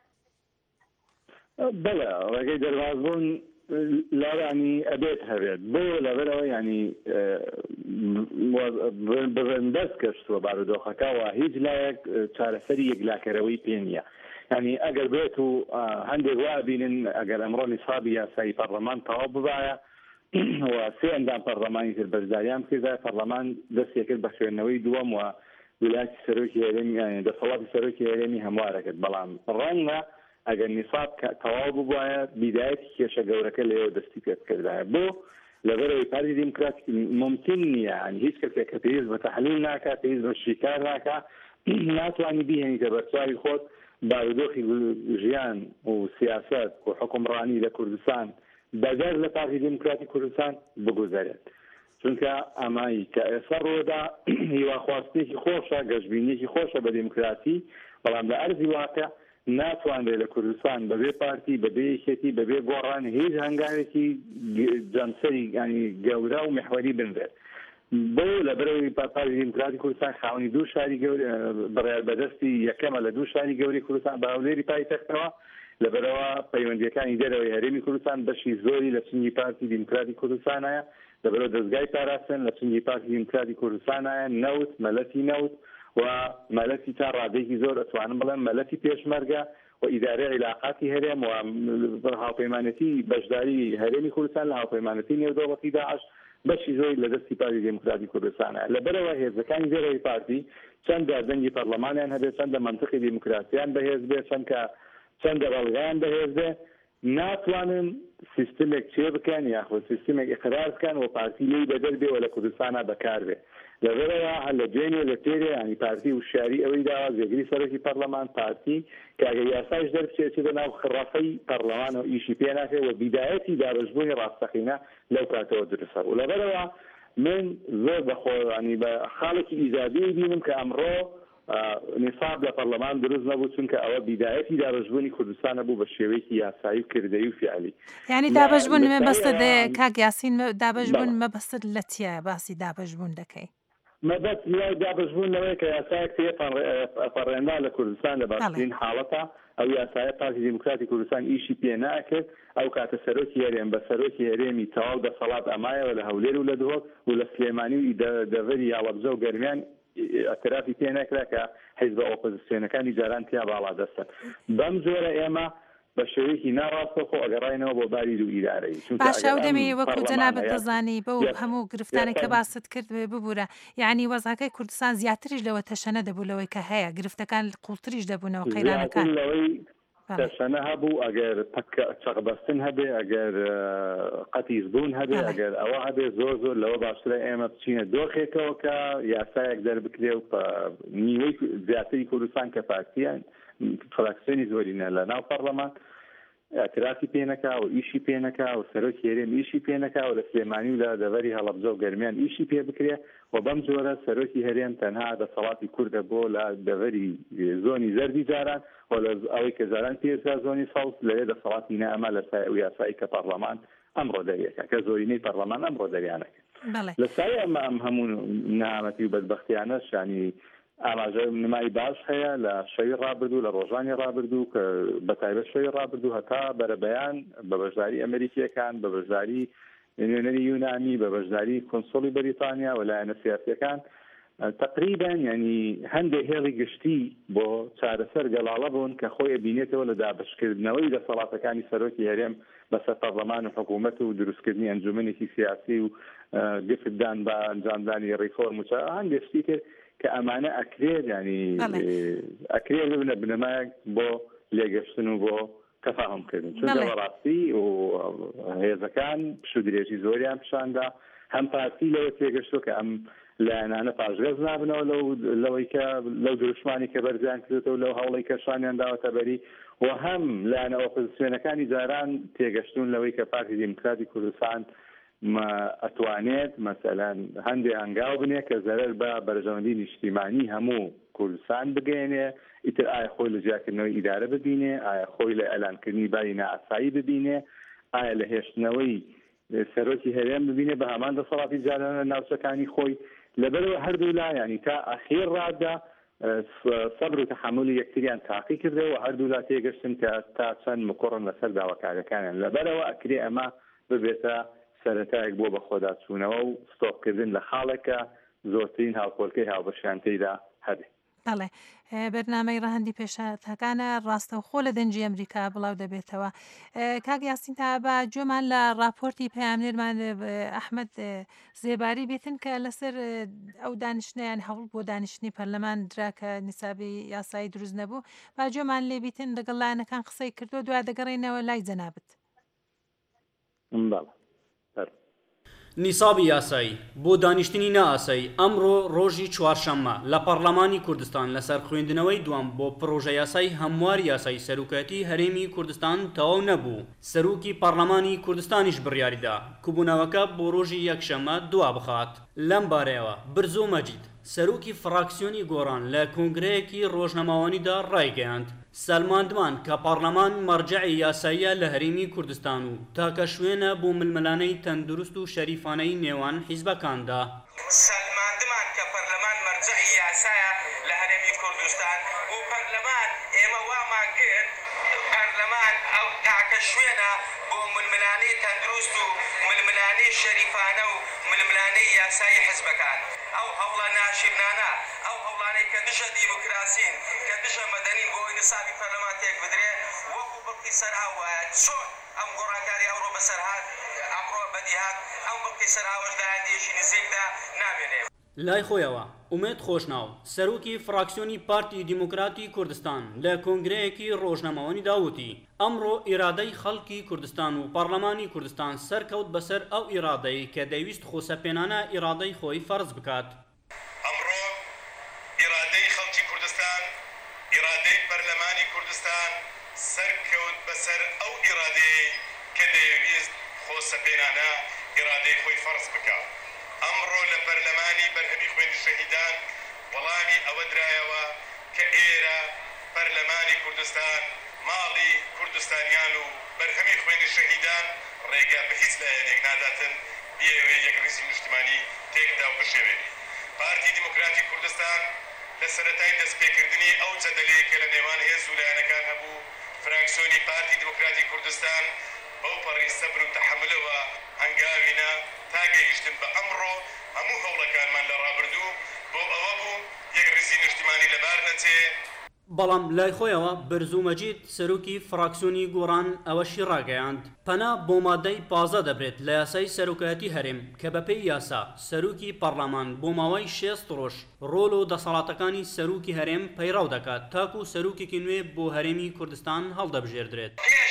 بەڵێ ڕێگەی دەربازبوون لاوانی ئەبێت هەبێت بۆ لەبەرەوە ینی بەندەست کەشتووە بارودۆخەکەەوە هیچ لایەک چارەسەری یەکلاکەرەوەی پێ نییە. ینی ئەگەر بێت و هەندێک وا بینن ئەگەر ئەمڕۆ نیسابی یاسایی پەرلەمان تەواو ببایە و سێ ئەندام پەرلەمانی تر بەشداریان کردای پەرلەمان دەستێکرد بە خوێندنەوەی دووەم و ویلایەتی سەرۆکی هەرێمی دەسەڵاتی سەرۆکی هەرێمی هەموارەکرد. بەڵام ڕەنگە ئەگەر نیساب تەواو ببوایە بیدایەتی کێشە گەورەکە لێوە دەستی پێ بکردایە. بۆ لەبەرەوەی پارتی دیموکراتی ممکن نییە ینی هیچ کەسێک کە پێویست بە تەحلیل ناکات پێویست بە شیکار ناکات ناتوانانی بیهێنیتە بەرچاوی خۆت بارودۆخی ژیان و سیاست و حکومڕانی لە کوردستان بەدەر لە پارتی دیموکراتی کوردستان بگوزارێت. چونکە ئەمایی کە ئێستا ڕۆدا هیواخواستێکی خۆشە گەشتبینیێکی خۆشە بە دیموکراتی، بەڵام لە ئەرزی واقع ناتوانرێت لە کوردستان بەبێ پارتی بەبێ یەکێتی بەبێ گۆڕان هیچ هەنگاوێکی جەمسەری ینی گەورە و محوەری بنرێت. بۆ لەبەرەوەی پارتی دیموکراتی کوردستان خاوەنی دوو شاری بڕیار بەدەستی یەکەمە لە دوو شاری گەوری کوردستان بە هەولێری پایتەختەوە. لەبەرەوە پەیوەندیەکانی دەرەوەی هەرێمی کوردستان بەشی زۆری لە چنگی پارتی دیموکراتی کوردستانایە، لەبەرەوە دەستگای پاراستن لە چنگی پارتی دیموکراتی کوردستانایە، نەوت مەلەتی نەوت و مەلەتی تا ڕادێکی زۆر ئەتوانم بڵێم مەلەتی پێشمەرگە و ئیدارەی عیلاقاتی هەرێم و هاوپەیمانەتی بەشداری هەرێمی کوردستان لە هاوپەیمانەتی نێودەوڵەتی داعش بەشی زۆری لە دەستی پارتی دیموکراتی کوردستانە. لەبەرەوە هێزەکانی دەرەوەی پارتی چەندە دەنگی پەرلەمانیان هەبێت، چەندە منتقی دیموکراسیان بەهێز بێت، چەند کە چەندە بەڵگەیان بەهێز بێت، ناتوانن سیستمێک چێ بکەن یاخۆ سیستمێک ئیقرار بکەن و پارتی لێی بەدەر بێ و لە کوردستانە بەکار بێ. لەبەرەوە هەر لە دوێنێ لە تێرێ ینی پارتی وشاری ئەوەی داوا جێگیری سەرۆکی پەرلەمان پارتی کە ئەگەر یاساش دەربچێت بەناو خڕەفەی پەرلەمانەوە ئیشی پێ ناکرێت و بیدایەتی دابەشبوونی ڕاستەقینە لەو کاتەوە درسە. و لەبەرەوە من زۆر بەخۆ ینی بە خاڵێکی ئیجابی بینم کە ئەمڕۆ نیساب لە پەرلەمان دروست نەبوو، چونکە ئەوە بیدایەتی دابەشبوونی کوردستانە بوو بە شێوەیەکی یاسایی و کردەی و فعلی. یعنی دابەشبوون مەبەستت کاک یاسین دابەشبوون مەبەستت لە چییە باسی دابەشبوون دەکەی؟ مەبەست لای دابەشبوونەوەی کە یاسایەک پەڕێندا لە کوردستان لە باشترین حاڵەتە ئەو یاسایە پارتی دیموکراتی کوردستان ئیشی پێ ناکرد. ئەو کاتە سەرۆکی هەرێم بە سەرۆکی هەرێمی تەواو دەسەڵات ئەمایەوە لە هەولێر و لە دهۆک و لە سلێمانی و دەڤەری یاڵەبجە و گەرمیان ئەترافی پێ نەکرا کە حیزب ئۆپۆزیسیۆنەکانی جاران تیا باڵا دەستن. بەم جۆرە ئێمە بە شێوەیەکی ناڕاستە خۆ ئەگەڕاینەوە بۆ باری دوو ئیدارەی. باشە و دەمێ وەکو جەنابەت دەزانی بەو هەموو گرفتانێک کە باست کرد ببوورە، یعنی وەزعەکەی کوردستان زیاتریش لەوە تەشەنە دەبوو لەوەی کە هەیە، گرفتەکان قوڵتریش دەبوونەوە قەیرانەکان. تەشەنە هەبوو، ئەگەر چەقبەستن هەبێ، ئەگەر قەتیزبوون هەبێ، ئەگەر ئەوە هەبێ زۆر زۆر لەوە باشترە ئێمە بچینە دۆخێکەوە کە یاسایەک دەربکرێ و نیوەی زیاتری کوردستان کە پارتیان فراکسیۆنی زۆرینە لە ناو پەرلەمان اعترافی پێ نەکا و ئیشی پێ نەکا و سەرۆکی هەرێم ئیشی پێ نەکا و لە سلێمانی و لە دەڤەری هەڵەبجە و گەرمیان ئیشی پێ بکرێ و بەم جۆرە سەرۆکی هەرێم تەنها دەسەڵاتی کوردە بۆ لە دەڤەری زۆنی زەردی جاران و لە ئەوەی کە جاران پێشدا زۆنی ساوس لەوێ دەسەڵاتی نەئەما لە سای ئەو یاسایی کە پەرلەمان ئەمڕۆ دەریەکە کە زۆرینەی پەرلەمان ئەمڕۆ دەریانەکە. لە سای ئەمە ئەم هەموو نەهامەتی و بەدبەختیانەش ینی ئاماژە نمای باش هەیە لە شەوی ڕابردوو لە ڕۆژانی ڕابردوو کە بەتایبەت شەوی ڕابردوو هەتا بەرەبەیان بە بەشداری ئەمریکیەکان، بە بەشداری نوێنەری یونانی، بە بەشداری کۆنسۆڵی بەریتانیا و لایەنە سیاسیەکان تقریبا ینی هەندێک هێڵی گشتی بۆ چارەسەر گەڵاڵە بوون کە خۆی بینێتەوە لە دابشکردنەوەی دەسەڵاتەکانی سەرۆکی هەرێم بەسەر پەرلەمان و حکوومەت و دروستکردنی ئەنجومەنێکی سیاسی و گفتدان بە ئەنجامدانی ڕیفۆرم و هەندێک شتی کرد کە ئەمانە ئەکرێت ینی ئەکرێت ببنە بنەمایەک بۆ لێگەشتن و بۆ تەفاهمکردن چونکە بەڕاستی و هێزەکان پشت و درێژی زۆریان پیشاندا هەم پارتی لەوە تێگەشتۆ کە ئەم لایەنانە پاشگەز نابنەوە لەوەی کە لەو دروشمانی کە بەرزیان کردێتەوە لەو هەوڵی کە شانیان داوەتە بەری و هەم لایەنە ئۆپۆزیسیۆنەکانی جاران تێگەشتون لەوەی کە پارتی دیموکراتی کوردستان ئەتوانێت مەسەلەن هەندێک هەنگاو بنێ کە زەرەر بە بەرژەوەندی نیشتیمانی هەموو کوردستان بگەێنێ ئیتر ئایا خۆی لە جیاکردنەوەی ئیدارە ببینێ ئایا خۆی لە ئەلانکردنی باری نائاسایی ببینێ ئایا لە هێشتنەوەی سەرۆکی هەرێم ببینێ بە هەمان دەسەڵاتی جارانە ناوچەکانی خۆی لەبەرەوە هەردوو لایانی تا ئەخیر ڕادا سەبر و تەحملی یەکتریان تاقی کردەوە هەردوو لا تێگەشتن کە تا چەند مقڕن لەسەر داواکاریەکانیان لەبەرەوە ئەکرێ ئەمە ببێتە سەرەتایەک بۆ بەخۆدا چوونەوە و ستۆپکردن لە خاڵێکە زۆرترین هاوکۆڵکەی هاوبەشیانتەیدا هەبێت. بەڵێ بەرنامەی ڕەهەندی پێشەتەکانە ڕاستەوخۆ لە دەنجی ئەمریکا بڵاو دەبێتەوە. کاک یاسین تا بە جۆمان لە راپۆرتی پەیامنێرمان ئەحمەد زێباری بێتن کە لەسەر ئەو دانیشتنیان هەوڵ بۆ دانیشتنی پەرلەمان درا کە نیسابی یاسایی دروست نەبوو با جۆمان لێ بیتن لەگەڵ لایەنەکان قسەی کردو دوای دەگەڕێنەوە لای جەنابەت. نیسابی یاسایی بۆ دانیشتنی نائاسایی ئەمڕۆ ڕۆژی چوارشەممە لە پەرلەمانی کوردستان لەسەر خوێندنەوەی دوام بۆ پرۆژە یاسایی هەموار یاسایی سەرۆکایەتی هەرێمی کوردستان تەواو نەبوو. سەرۆکی پەرلەمانی کوردستانیش بڕیاریدا کوبوونەوەکە بۆ ڕۆژی یەکشەممە دوا بخات. لەم بارەیەوە برزۆ مەجید سەرۆکی فراکسیۆنی گۆڕان لە کۆنگرەیەکی ڕۆژنەماوانیدا ڕایگەیاند سەلماندمان کە پەرلەمان مەرجەعی یاساییە لە هەرێمی کوردستان و تاکە شوێنە بۆ ململانەی تەندروست و شەریفانەی نێوان حیزبەکاندا. سەلماندمان کە پەرلەمان مەرجەعی یاسایە لە هەرێمی کوردستان و پەرلەمان ئێمە وامان کرد پەرلەمان ئەو تاکە شوێنە بۆ ململانەی تەندروست و ململانەی شەریفانە و ململانەی یاسایی حیزبەکان. ئەو هەوڵە ناشرنانە ئەو هەوڵانەی کە دژە دیموکراسین کە دژە مەدەنین بۆ نیسابی پەرلەمان تێک بدرێ وەکو بڵقی سەرهاوایە چۆن ئەم گۆڕانکاری ئەوڕۆ بەسەرهات ئەمڕۆ بەدیهات ئەم بڵقی سەرهاوەش داهاتێشی نزیکدا نامێنێ. لای خۆیەوە ئومێد خۆشناو سەرۆکی فراکسیۆنی پارتی دیموکراتی کوردستان لە کۆنگرەیەکی ڕۆژنەماوانی داوتی ئەمڕۆ ئیرادەی خەڵکی کوردستان و پەرلەمانی کوردستان سەرکەوت بەسەر ئەو ئیرادەی کە دەویست خۆسەپێنانە ئیرادەی خۆی فەرز بکات. ئەمڕۆ ئیرادەی خەڵکی کوردستان ئیرادەی پەرلەمانی کوردستان سەرکەوت بەسەر ئەو ئیرادەی کە دەویست خۆسەپێنانە ئیرادەی خۆی فەرز بکات. ئەمڕۆ لە پەرلەمانی بەرهەمی خوێندی شەهیدان وەڵامی ئەوە درایەوە کە ئێرە پەرلەمانی کوردستان ماڵی کوردستانیان و بەرهەمی خوێندی شەهیدان ڕێگە بە هیچ لایەنێک ناداتن بیەوێ یەک ڕیزی نیشتیمانی تێکدا و بشێوێنی. پارتی دیموکراتی کوردستان لە سەرەتای دەستپێکردنی ئەو جەدەلەیە کە لە نێوان هێز و لایەنەکان هەبوو فراکسیۆنی پارتی دیموکراتی کوردستان بەو پەڕی سەبر و تەحەملەوە هەنگاوینە تا گەیشتن بە ئەمڕۆ هەموو هەوڵەکانمان لە ڕابردوو بۆ ئەوە بوو یەک ڕیزی نیشتیمانی لەبار نەچێ. بەڵام لای خۆیەوە برزوو مەجید سەرۆکی فراکسیۆنی گۆڕان ئەوەشی ڕاگەیاند پەنا بۆ مادەی پازە دەبرێت لە یاسای سەرۆکایەتی هەرێم کە بەپێی یاسا سەرۆکی پەرلەمان بۆ ماوەی شێست ڕۆژ ڕۆڵ و دەسەڵاتەکانی سەرۆکی هەرێم پەیڕاو دەکات تاکو سەرۆکێکی نوێ بۆ هەرێمی کوردستان هەڵدەبژێردرێت.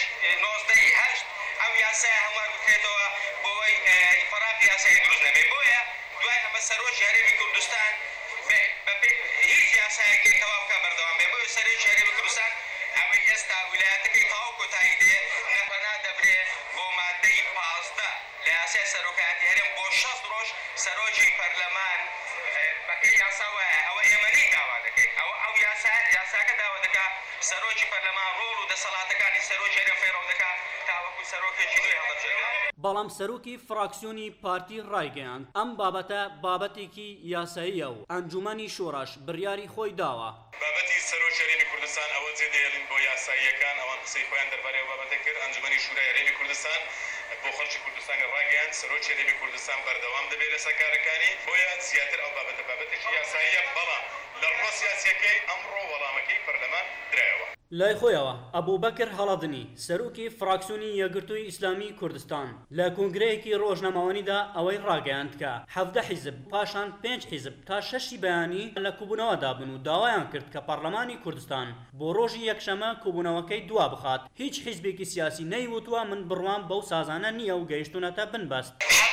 سەرۆکی هەرێمی کوردستان هیچ یاسایەکی تەواو بکە بەردەوام بێ بۆیە سەرۆکی هەرێمی کوردستان ئەوەی ئێستا ویلایەتەکەی تەواو کۆتایی دێ نەپەنا دەبرێ بۆ مادەی پازدە لە یاسای سەرۆکایەتی هەرێم بۆ شەست ڕۆژ سەرۆکی پەرلەمان بەپێی یاسا وایە ئەوە ئێمەنی داوا دەکەین ئەوە ئەو یاساکە داوا دەکات سەرۆکی پەرلەمان ڕۆڵ و دەسەڵاتەکانی سەرۆکی هەرێم فێڕەو دەکات تا وەکو سەرۆکێکی نوێ هەڵدەبژێرێت. بەڵام سەرۆکی فراکسیۆنی پارتی ڕایگەیاند ئەم بابەتە بابەتێکی یاساییە و ئەنجومەنی شۆڕەش بڕیاری خۆی داوە. بابەتی سەرۆکی هەرێمی کوردستان ئەوە جێدەهێڵین بۆ یاساییەکان ئەوان قسەی خۆیان دەربارەی ئەو بابەتە کرد ئەنجومەنی شورای هەرێمی کوردستان بۆ خەڵکی کوردستانی ڕاگەیاند سەرۆکی هەرێمی کوردستان بەردەوام دەبێت لەسەر کارەکانی بۆیە زیاتر ئەو بابەتە بابەتێکی یاساییە بەڵام لە ڕۆ سیاسیەکەی ئەمڕۆ وەڵامەکەی پەرلەمان درایەوە. لای خۆیەوە ئەبوو بەکر هەڵەدنی سەرۆکی فراکسیۆنی یەکگرتووی ئیسلامی کوردستان لە کۆنگرەیەکی ڕۆژنامەوانیدا ئەوەی ڕاگەیاند کە حەڤدە حیزب پاشان پێنج حیزب تا شەشی بەیانی لە کوبوونەوەدا بن و داوایان کرد کە پەرلەمانی کوردستان بۆ ڕۆژی یەکشەمە کوبوونەوەکەی دوا بخات هیچ حیزبێکی سیاسی نەیوتووە من بڕوام بەو سازانە نییە و گەیشتونەتە بنبەست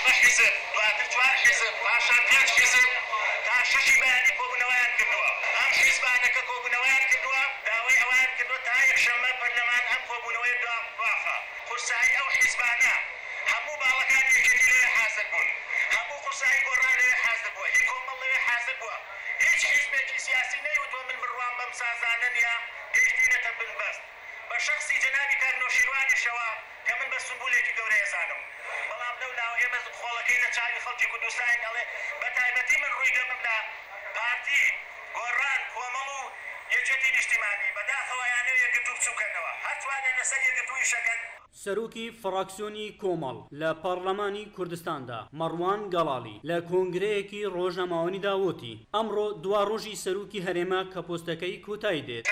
شخصی جنابی کار نوشیروانی شەوە کە من بە سمبولێکی گەورەی ئێزانم بەڵام لەو لاوە ئێمە خۆڵەکەی لە چاوی خەڵکی کوردستان ئەڵێ بە تایبەتی من ڕووی دەمم لە پارتی گۆڕان کۆمەڵ و یەکێتی نیشتیمانی بەداخەوە یانەوە یەکگرتوو بچووکەنەوە هەرتوانێ لەسەر یەکگرتووی شەکەن. سەرۆکی فراکسیۆنی کۆمەڵ لە پەرلەمانی کوردستاندا مەڕوان گەڵاڵی لە کۆنگرەیەکی ڕۆژنامەوانیدا وتی ئەمڕۆ دوا ڕۆژی سەرۆکی هەرێمە کە پۆستەکەی کۆتایی دێت.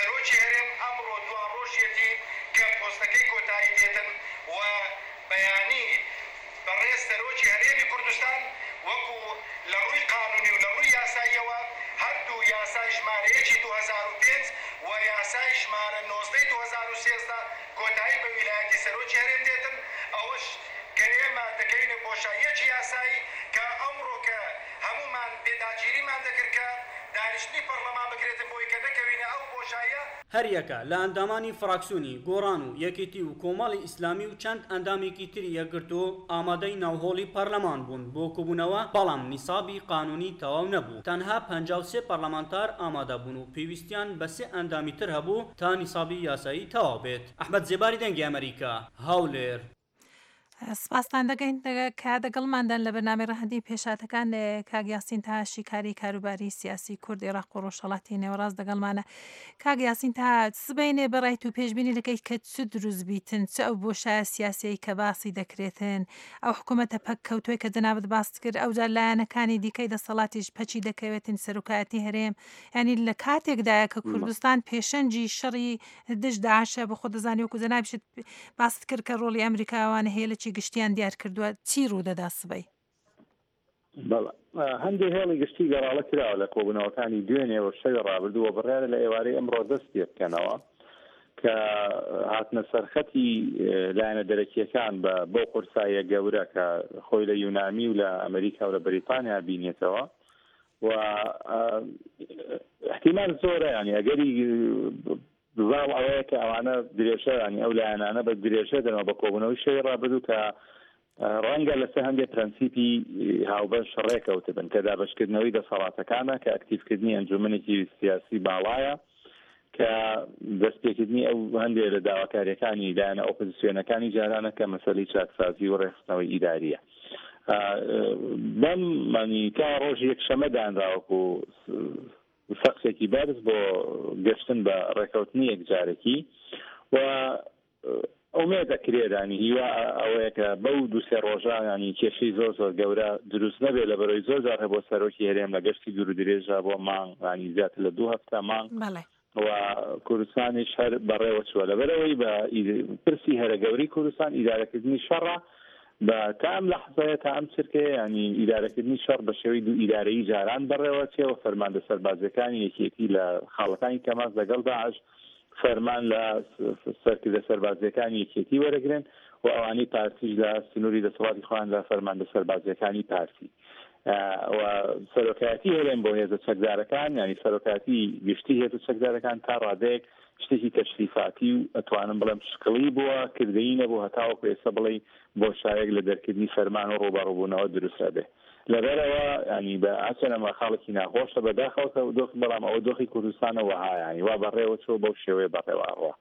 بەیانی بەڕێز سەرۆکی هەرێمی کوردستان وەکو لە ڕووی قانونی و لە ڕووی یاساییەوە هەردوو یاسای ژمارەیەکی دوو هەزار و پێنج و یاسای ژمارە نۆزدەی دوو هەزار و سێزدە کۆتایی بە ویلایەتی سەرۆکی هەرێم دێتن ئەوەش کە ئێمە دەکەینە بۆشاییەکی یاسایی کە ئەمڕۆ کە هەمومان بێداگیریمان دەکرد کە دانیشتنی پەرلەمان بکرێتن بۆی کە نەکەوینە ئەو بۆشاییە. هەریەکە لە ئەندامانی فراکسیۆنی گۆڕان و یەکێتی و کۆمەڵی ئیسلامی و چەند ئەندامێکی تری یەکگرتووە ئامادەی ناوهۆڵی پەرلەمان بوون بۆ کوبوونەوە بەڵام نیسابی قانونی تەواو نەبوو تەنها پەنجا و سێ پەرلەمانتار ئامادە بوون و پێویستیان بە سێ ئەندامی تر هەبوو تا نیسابی یاسایی تەواو بێت. ئەحمەد زێباری دەنگی ئەمریکا هاولێر. سپاسان دەگەین کە دەگەڵماندان لە بەرنامەی ڕەهەندی پێشاتەکان کاگیاسین تا شیکاری کاروباری سیاسی کورد عێراق و ڕۆژهەڵاتی نێوەڕاست دەگەڵمانە. کاگیاسین تا سبەینێ بەڕایت و پێشبینی دەکەیت کە چ دروست بیتن چ ئەو بۆشایە سیاسی کە باسی دەکرێتن ئەو حکوومەتە پەک کەوتوی کە جەنابەت باست کرد ئەو جار لایەنەکانی دیکەی دەسەڵاتیش پەچی دەکەوێتن سەرۆکایەتی هەرێم ینی لە کاتێکدایە کە کوردستان پێشەنجی شەڕی دژ داعشە بە خۆ دەزانی وەکو جەنابیشت باست کرد کە ڕۆڵی ئەمریکاوانە هەیە لە چی گشتیان دیار کردووە چی ڕوودەدا سبەی؟ هەندێک هێڵی گشتی گەڕاڵە کراوە لە کۆبوونەوەکانی دوێنێەوە شەوی ڕابردووە بڕیارە لە ئێوارەی ئەمڕۆ دەست پێ بکەنەوە کە هاتنە سەرخەتی لایەنە دەرەکیەکان بە بۆ قورساییە گەورە کە خۆی لە یونامی و لە ئەمریکا و لە بریتانیا بینێتەوە و احتیمال زۆرە ینی ئەگەری بزاڵ ئەوەیە کە ئەوانە درێژە ینی ئەو لایەنانە بە درێژە دەنەوە بە کۆبوونەوەی شەوی ڕابردوو کە ڕەنگە لەسەر هەندێک پرەنسیپی هاوبەش ڕێکەوتبن کە دابەشکردنەوەی دەسەڵاتەکانە کە ئەکتیڤکردنی ئەنجومەنێکی سیاسی باڵایە کە دەستپێکردنی ئەو هەندێک لە داواکاریەکانی لایەنە ئۆپۆزیسیۆنەکانی جارانە کە مەسەلەی چاکسازی و ڕێخستنەوەی ئیداریە. بەم مانی تا ڕۆژی یەکشەمە دانراوەکو سەقسێکی بەرز بۆ گەشتن بە ڕێکەوتنی یەکجارێکی و ئەومێ دەکرێدانی هیوا ئەوەیە کە بەو دووسێ ڕۆژانانی کێشەی زۆر زۆر گەورە دروست نەبێت لە بەرەوەی زۆر جار بۆ سەرۆکی هەرێم لە گەشتی دوور و درێژە بۆ مانگ ینی زیاتر لە دوو هەفتە مانگ و کوردستانیش هەر بەڕێوە چووە لەبەرەوەی بە پرسی هەرە گەوری کوردستان ئیدارەکردنی شەڕە بە تا ئەم لەحزەیە تا ئەم چرکەیە ینی ئیدارەکردنی شەڕ بە شێوەی دوو ئیدارەیی جاران بەڕێوە چێوە فەرماندە سەربازەکانی یەکێتی لە خاڵەکانی تەماس لەگەڵ داعش فەرمان لە سەرکردە سەربازیەکانی یەکێتی وەرەگرن و ئەوانەی پارتیش لە سنووری دەسەڵاتی خۆیان لە فەرماندە سەربازیەکانی پارتی و سەرۆکایەتی هەرێم بۆ هێزە چەکدارەکان ینی سەرۆکایەتی گشتی هێزە چەکدارەکان تا ڕادەیەک شتێکی تەشریفاتی و ئەتوانم بڵێم شکڵی بووە کردەی نەبوو هەتاوەکو ئێستا بڵێ بۆ شایەک لە دەرکردنی فەرمان و ڕووبەڕووبوونەوە دروستە بێ لەبەرەوە ینی بە ئاچەنەمە خاڵێکی ناخۆشە بەداخەوە دۆخ بەڵام ئەوە دۆخی کوردستانەوە هایانی وا بەڕێوە چۆ بەو شێوەیە بەڕێواڕەوە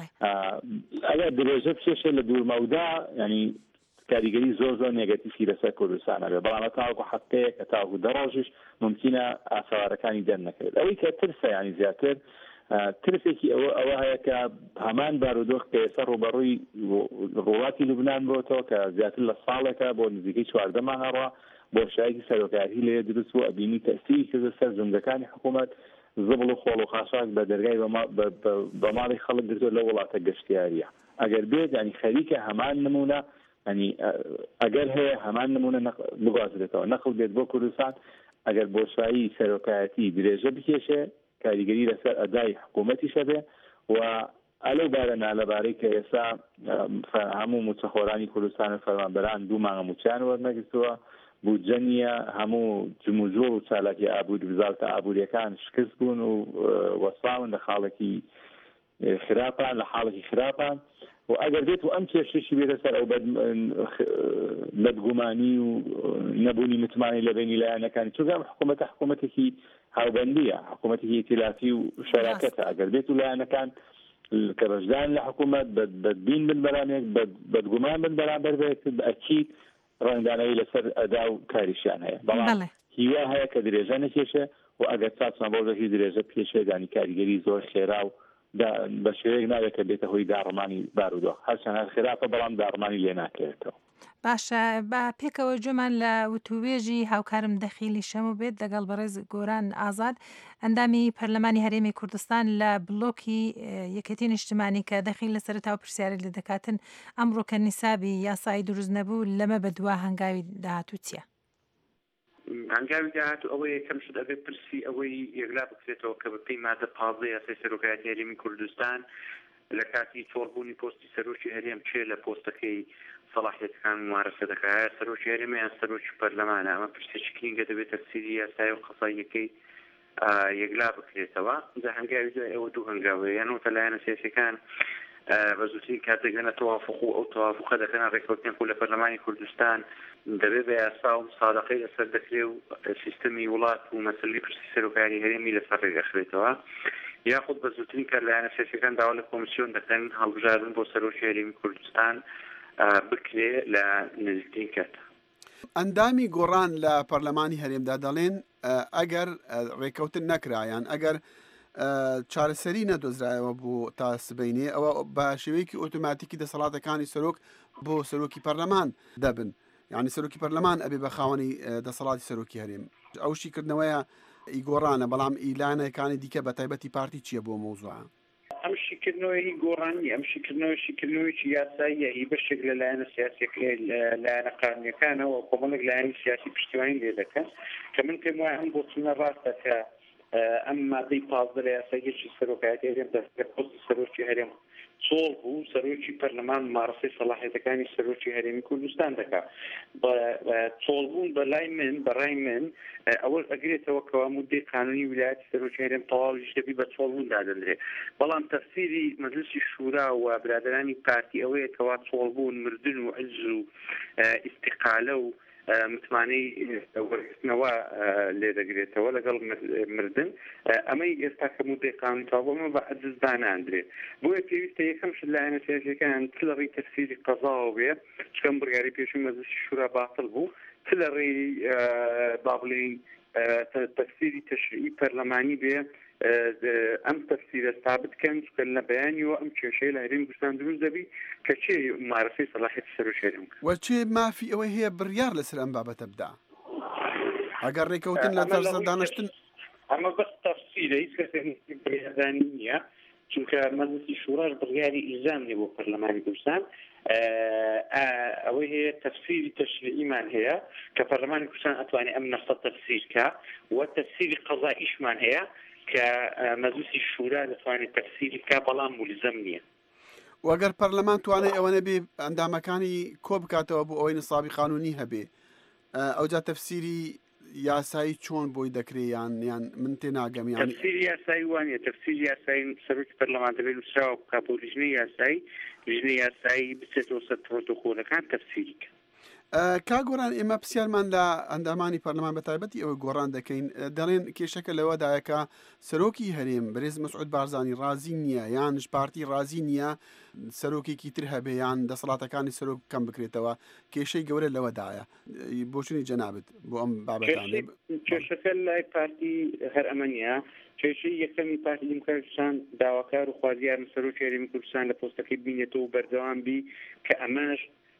ئەگەر درێژە بچێشێ لە دوورمەودا ینی کاریگەری زۆر زۆر نێگەتیفی لەسەر کوردستانە بێ بەڵام تاوەکو هەفتەیە کە تاوەکو دە ڕۆژیش ممکنە ئاسەوارەکانی دەرنەکرێت ئەوەی کە ترسە ینی زیاتر ترسێکی ئەوە ئەوە هەیە کە هەمان بارودۆخ کە ئێستا ڕوبەڕووی ڕۆڵاتی لوبنان بۆتەوە کە زیاتر لە ساڵێکە بۆ نزیکەی چواردە مانگەڕوا بۆ شایەکی سەرۆکایەتی لێ دروست و ئەبینی تەسیری کردە سەر زوندەکانی حکوومەت زبڵ و خۆڵ و خاشاک بە دەرگای بە ماڵی خەڵک گرتووە لە وڵاتە گەشتیاریە ئەگەر بێت ینی خەریکە هەمان نمونە ینی ئەگەر هەیە هەمان نمونە بگوازرێتەوە نەخڵ بێت بۆ کوردستان ئەگەر بۆشایی سەرۆکایەتی درێژە بکێشێ کاریگەری لەسەر ئەدای حکوومەتی شەبێ و ئەلەو بارەنا لەبارەی کە ئێستا هەموو موچەخۆرانی کوردستان فەرمانبەران دوو مانگە موچیان وەرنەگرتووە بودجە نییە هەموو جموجۆڵ و چالاکی ئابوور وزارەتە ئابووریەکان شکست بوون و وەساون لە خاڵێکی خراپان لە حاڵێکی خراپان و ئەگەر بێت و ئەم کێشەشی بێتە سەر ئەو بەدگومانی و نەبوونی متمانی لە بینی لایەنەکانی چونکە حکوومەتە حکوومەتێکی هاوبەندیە حکوومەتێکی ئیتلافی و شەراکەتە ئەگەر بێت و لایەنەکان کە بەشدان لە حکوومەت بەدبین بن بەرامێک بەدگومان بن بەرامبەر بێت ئەکید ڕەنگدانەوەی لەسەر ئەدا و کاریشیان هەیە بەڵام هیوا هەیە کە درێژە نەکێشێ و ئەگەر چاچنە بۆژەکی درێژە پێشێدانی کاریگەری زۆر خێرا و بە شێوەیەک ناوێت کە بێتە هۆی داڕمانی بارودۆ هەرچەند هەر خراپە بەڵام داڕمانی لێ ناکرێتەوە. باشە بە پێکەوە جۆمان لە وتوێژی هاوکارم دەخیلی شەمو بێت لەگەڵ بەڕێز گۆران ئازاد ئەندامی پەرلەمانی هەرێمی کوردستان لە بلۆکی یەکێتی نیشتمانی کە دەخیل لە سەرەتا و پرسیاری لە دەکاتن ئەمڕۆ کە نیسابی یاسایی دروست نەبوو لەمە بەدوا هەنگاوی داهاتوو چییە؟ هەنگاوی داهاتوو ئەوەی یەکەم شت ئەبێ پرسی ئەوەی یەکلا بکرێتەوە کە بە پێی مادە پازدە یاسای سەرۆکایەتی هەرێمی کوردستان لە کاتی چۆڵبوونی پۆستی سەرۆکی هەرێم چێ لە پۆستەکەی صلاحیەتەکان ممارەسە دەکات سەرۆکی هەرێم یان سەرۆکی پەرلەمانە ئەمە پرسێکی گرنگە دەبێت تەفسیری یاسای و قەساینەکەی یەکلا بکرێتەوە جا هەنگاوی دوای ئەوە دوو هەنگاوەیە یانەوە لایەنە سیاسیەکان بە زووترین کات دەگەنە تەوافق و ئەو تەوافقە دەکەنە ڕێککەوتنێک و لە پەرلەمانی کوردستان دەبێت بە یاسا و مسادەقەی لەسەر دەکرێت و سیستەمی وڵات و مەسەلەی پرسی سەرۆکاری هەرێمی لەسەر ڕێگەخرێتەوە یاخود بە زووترین کات لایەنە سیاسیەکان داوا لە کۆمیسیۆن دەکەن هەڵبژاردن بۆ سەرۆکی هەرێمی کوردستان بکرێ لە نزیکترین کات. ئەندامی گۆڕان لە پەرلەمانی هەرێمدا دەڵێن ئەگەر ڕێککەوتن نەکرایان ئەگەر چارەسەری نەدۆزرایەوە بۆ تا سبەینێ ئەوە بە شێوەیەکی ئۆتۆماتیکی دەسەڵاتەکانی سەرۆک بۆ سەرۆکی پەرلەمان دەبن یعنی سەرۆکی پەرلەمان ئەبێ بە خاوەنی دەسەڵاتی سەرۆکی هەرێم ئەوشی کردنەوەیە ئیگۆڕانە بەڵام ئیلانەکانی دیکە بە تایبەتی پارتی چییە بۆ مۆزوعە ئەم شیکردنەوەی گۆڕانی ئەم شیکردنەوە شیکردنەوەیکی یاساییە هی بەشێک لە لایەنە سیاسیەکە لایەنە قانونیەکانەوە کۆمەڵێک لایەنی سیاسی پشتیوانی لێ دەکەن کە من پێم وایە ئەم بۆچونە ڕاستە کە ئەم مادەی پازدە لە یاساییەکی سەرۆکایەتی هەرێم دەستگە پۆستی سەرۆکی هەرێم چۆڵ بوو سەرۆکی پەرلەمان مارەسەی سەلاحیەتەکانی سەرۆکی هەرێمی کوردستان دەکات چۆڵبوون بەلای من بەڕای من ئەوە ئەگرێتەوە کەوا مودەی قانونی ویلایەتی سەرۆکی هەرێم تەواویش دەبی بە چۆڵبووندا دەدرێت بەڵام تەفسیری مەجلیسی شورا و برادرانی پارتی ئەوەیە کەوا چۆڵبوون مردن و عجز و ئیستیقالە و متمانەی وەرگرتنەوە لێ دەگرێتەوە لەگەڵ مردن ئەمەی ئێستا کە مودەی قانونی تاوەمە بە عەجز داناندرێت بۆیە پێویستە یەکەم شت لایەنە سیاسیەکان چ لە ڕێی تەفسیری قەزاوە بێ چکەم بڕیاری پێشووی مەجلیسی شورا باتڵ بوو چ لە ڕێی با بڵێین تەفسیری تەشریعی پەرلەمانی بێ ئەم تەفسیرە ثابت کەن چکە لە بەیانیەوە ئەم کێشەی لە هەرێمی کوردستان دروست دەبی کە چێ مارەسەی سەلاحیەتی سەرۆکی هەرێم وەچێ مافی ئەوەی هەیە بڕیار لەسەر ئەم بابەتە بدا ئەگەر ڕێکەوتن لە تەرزە دانیشتن ئەمە بەس تەفسیرە هیچ کەسێک بڕیاردانی نییە چونکە مەجلیسی شوراش بڕیاری ئیلزام نیە بۆ پەرلەمانی کوردستان ئەوەی هەیە تەفسیری تەشریعیمان هەیە کە پەرلەمانی کوردستان ئەتوانێت ئەم نەسە تەفسیرکە و تەفسیری قەزائیشمان هەیە کە مەجلیسی شورا دەتوانێت تەفسیری بکات بەڵام مولزەم نییە وەگەر پەرلەمان توانێت ئەوە نەبێ ئەندامەکانی کۆ بکاتەوە بۆ ئەوەی نسابی قانونی هەبێ ئەوجا تەفسیری یاسایی چۆن بۆی دەکرێیان یان من تێناگەم یان تەفسیری یاسایی وانە تەفسیری یاسایی سەرۆکی پەرلەمان دەبێت نووسراوە بکات بۆ لیژنەی یاسایی لیژنەی یاسایی بچێتەوە سەر پرۆتۆکۆلەکان تەفسیری کە کا گۆران ئێمە پرسیارمان لە ئەندامانی پەرلەمان بە تایبەتی ئەوە گۆڕان دەکەین دەڵێن کێشەکە لەوەدایەکە سەرۆکی هەرێم بەرێز مەسعود بارزانی رازی نییە یانش پارتی رازی نییە سەرۆکێکی تر هەبێ یان دەسەڵاتەکانی سەرۆک کەم بکرێتەوە کێشەی گەورە لەوەدایە بۆچوونی جەنابەت بۆ ئەم بابەتانێ کێشەکە لای پارتی هەر ئەمە نییە کێشەی یەکەمی پارتی دیموکراتیک داواکار و خوازیار سەرۆکی هەرێمی کوردستان لە پۆستەکەی بینێتەوە و بەردەوام بی کە ئەمەش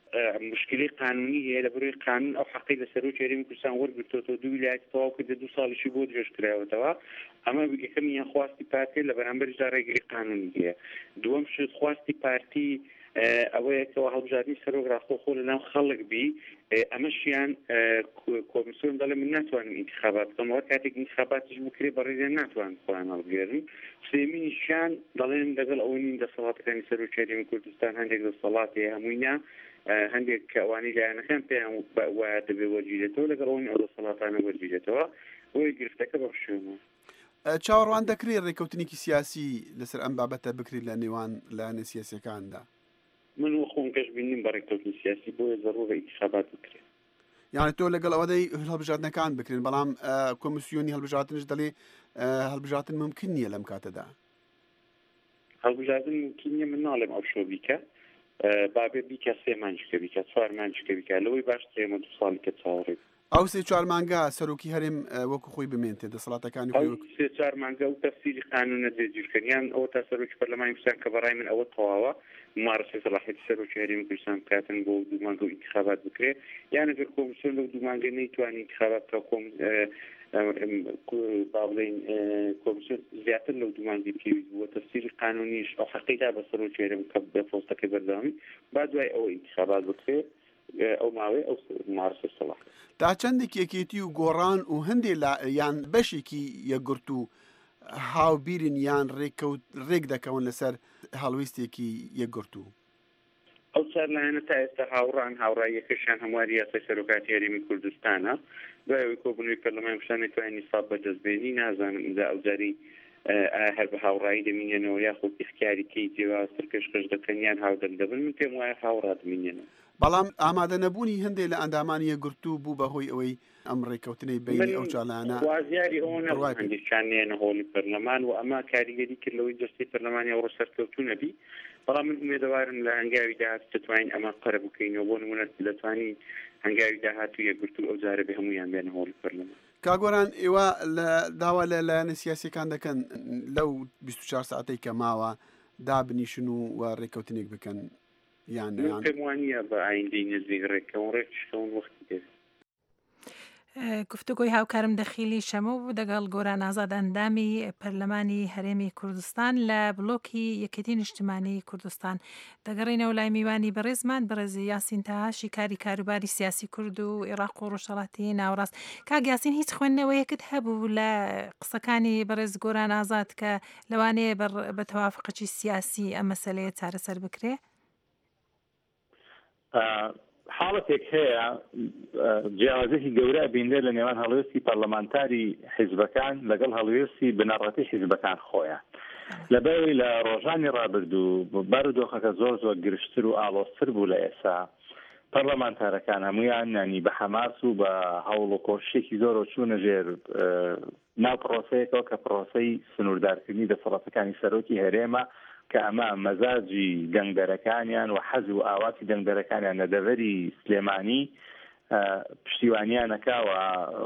مشکلی قانونی هەیە لە بڕووی قانون ئەو حەقی لە سەرۆکی هەرێمی کوردستان وەرگرتووەوە دوو ویلایەتی تەواو کردە دوو ساڵیشی بۆ درێژکرایەوەتەوە ئەمە یەکەمیان خواستی پارتی لە بەرامبەردا ڕێگری قانونی هەیە دووەم شت خواستی پارتی ئەوەیە کەەوە هەڵبژاردننی سەرۆک ڕاستەوخۆ لەناو خەڵک بی ئەمەشیان کۆمیسیۆن دەڵێ من ناتوانم ئینتخابات بکەمەوە کاتێک ئینتخاباتیش بکرێ بەڕێزیان ناتوان خۆیان هەڵبژێرن سێمینیشیان دەڵێن لەگەڵ ئەوەی نین دەسەڵاتەکانی سەرۆکی هەرێمی کوردستان هەندێک دەسەڵات هەیە هەمووینا هەندێک کەوانی لایەنەکان پێیان وایە دەبێ وەرگیرێتەوە لەگەڵ ئەوەی ئەو دەسەڵاتانە وەرگیرێتەوە بۆی گرفتەکە بەخشێنەوە چاوەڕوان دەکرێت ڕێکەوتنێکی سیاسی لەسەر ئەم بابەتە بکرێت لە نێوان لایەنە سیاسیەکاندا من و خۆم کەش بینیم بە ڕێکەوتنی سیاسی بۆیە ضرورە ئینتخابات بکرێت یعنی تۆ لەگەڵ ئەوەدەی هەڵبژاردنەکان بکرێن بەڵام کۆمیسیۆنی هەڵبژاردنش دەڵێ هەڵبژاردن ممکن نییە لەم کاتەدا هەڵبژاردن ممکن نییە من ناڵێم ئەو شۆ بیکە بابێ بیکە سێ مانجکە بیکە چوار مانجکە بیکە لەوەی باش ئێمە دو ساڵی کە چاوەڕێ ئەو سێ چوار مانگا سەرۆکی هەرێم وەکو خۆی بمێنێت دەسەڵاتەکانی سێ چوار مانگا و تەفسیری قانونە جێگیرکردیان ئەوە تا سەرۆکی پەرلەمانی کوردستان کە بەڕای من ئەوە تەواوە ممارسەی سەلاحیەتی سەرۆکی هەرێمی کوردستان بکاتن بۆ دوو مانگە و ئینتخابات بکرێت یان ئەگەر کۆمیسیۆن لەو دوو مانگە نەیتوانی ئینتخابات بکات کۆم با بڵێن کۆمیسیۆن زیاتر لەو دوو مانگی پێویست بووە تەفسیری قانونیش ئەو حەقیدا بە سەرۆکی هەرێم کە بە پۆستەکەی بەردەوامی با دوای ئەوە ئینتخابات بکرێت ئەو ماوەی ئەو ممارسەی سەلاح تا چەندێک یەکێتی و گۆڕان و هەندێک یان بەشێکی یەکگرت و هاوبیرن یان ڕێک دەکەون لەسەر هەڵویستێکی یەکگرت و ئەو چار لایەنە تا ئێستا هاوڕان هاوڕاییەکەشیان هەمواری یاسای سەرۆکاتی هەرێمی کوردستانە دوای کۆبوونەوەی پەرلەمانی کوردستان نەتوانین نیساب بەدەستبێنی نازانم ئینجا ئەو جاری هەر بە هاوڕایی دەمینێنەوە یاخود اختیاری کەی جێوا سەرکەشکەش دەکەن یان هاودەنگ دەبن من پێم وایە هاوڕا دەمینێنەوە بەڵام ئامادە نەبوونی هەندێک لە ئەندامانی یەکگرتوو بوو بەهۆی ئەوەی ئەم ڕێکەوتنەی بینی ئەو چالانە وازیاری ئەوە نەبوو هەندێکیان هۆڵی پەرلەمان و ئەمە کاریگەری کردلەوەی دەستی پەرلەمانی ئەوڕۆ سەرکەوتوو نەبی بەڵام من ئومێدەوارم لە هەنگاوی داهات دەتوانین ئەمە قەرە بکەینەوە بۆ نمونە دەتوانین هەنگاوی داهات و یەکگرتوو ئەو جارە بێ هەموویان بێنە هۆڵی پەرلەمان کاگۆران ئێوە لە داوا لە لایەنە سیاسیەکان دەکەن لەو بیست و چوار ساعتەی کە ماوە دابنیشن و ڕێکەوتنێک بکەن یان پێم وانییە بە ئایندەی نزیک ڕێکەوە ڕێکشتەوە وەختی دێت گفتوگۆی هاوکارم دەخیلی شەمە بوو دەگەڵ گۆران ئازاد ئەندامی پەرلەمانی هەرێمی کوردستان لە بڵۆکی یەکێتی نیشتیمانی کوردستان دەگەڕینەوە لای میوانی بەڕێزمان بەڕێزی یاسین تاهاشی کاری کاروباری سیاسی کورد و عێراق و ڕۆژهەڵاتی ناوەڕاست کاک یاسین هیچ خوێندنەوەیەکت هەبوو لە قسەکانی بەڕێز گۆران ئازاد کە لەوانەیە بە تەوافقی سیاسی ئەم مەسەلەیە چارەسەر بکرێ حاڵەتێک هەیە جیاوازێکی گەورە بینرێت لە نێوان هەڵوێستی پەرلەمانتاری حیزبەکان لەگەڵ هەڵوێستی بنەڕەتی حیزبەکان خۆیان لەبەرەوەی لە ڕۆژانی ڕابردوو بارودۆخەکە زۆر زۆر گرشتر و ئاڵۆزتر بوو لە ئێستا پەرلەمانتارەکان هەمویان نانی بە حەماس و بە هەوڵ و کۆشتێکی زۆر و چوونە ژێر ناو پرۆسەیەکەوە کە پرۆسەی سنووردارکردنی دەسەڵاتەکانی سەرۆکی هەرێمە کە ئەمە مەزاجی دەنگدەرەکانیان و حەز و ئاواتی دەنگدەرەکانیان نەدەڤەری سلێمانی پشتیوانیانەکەوە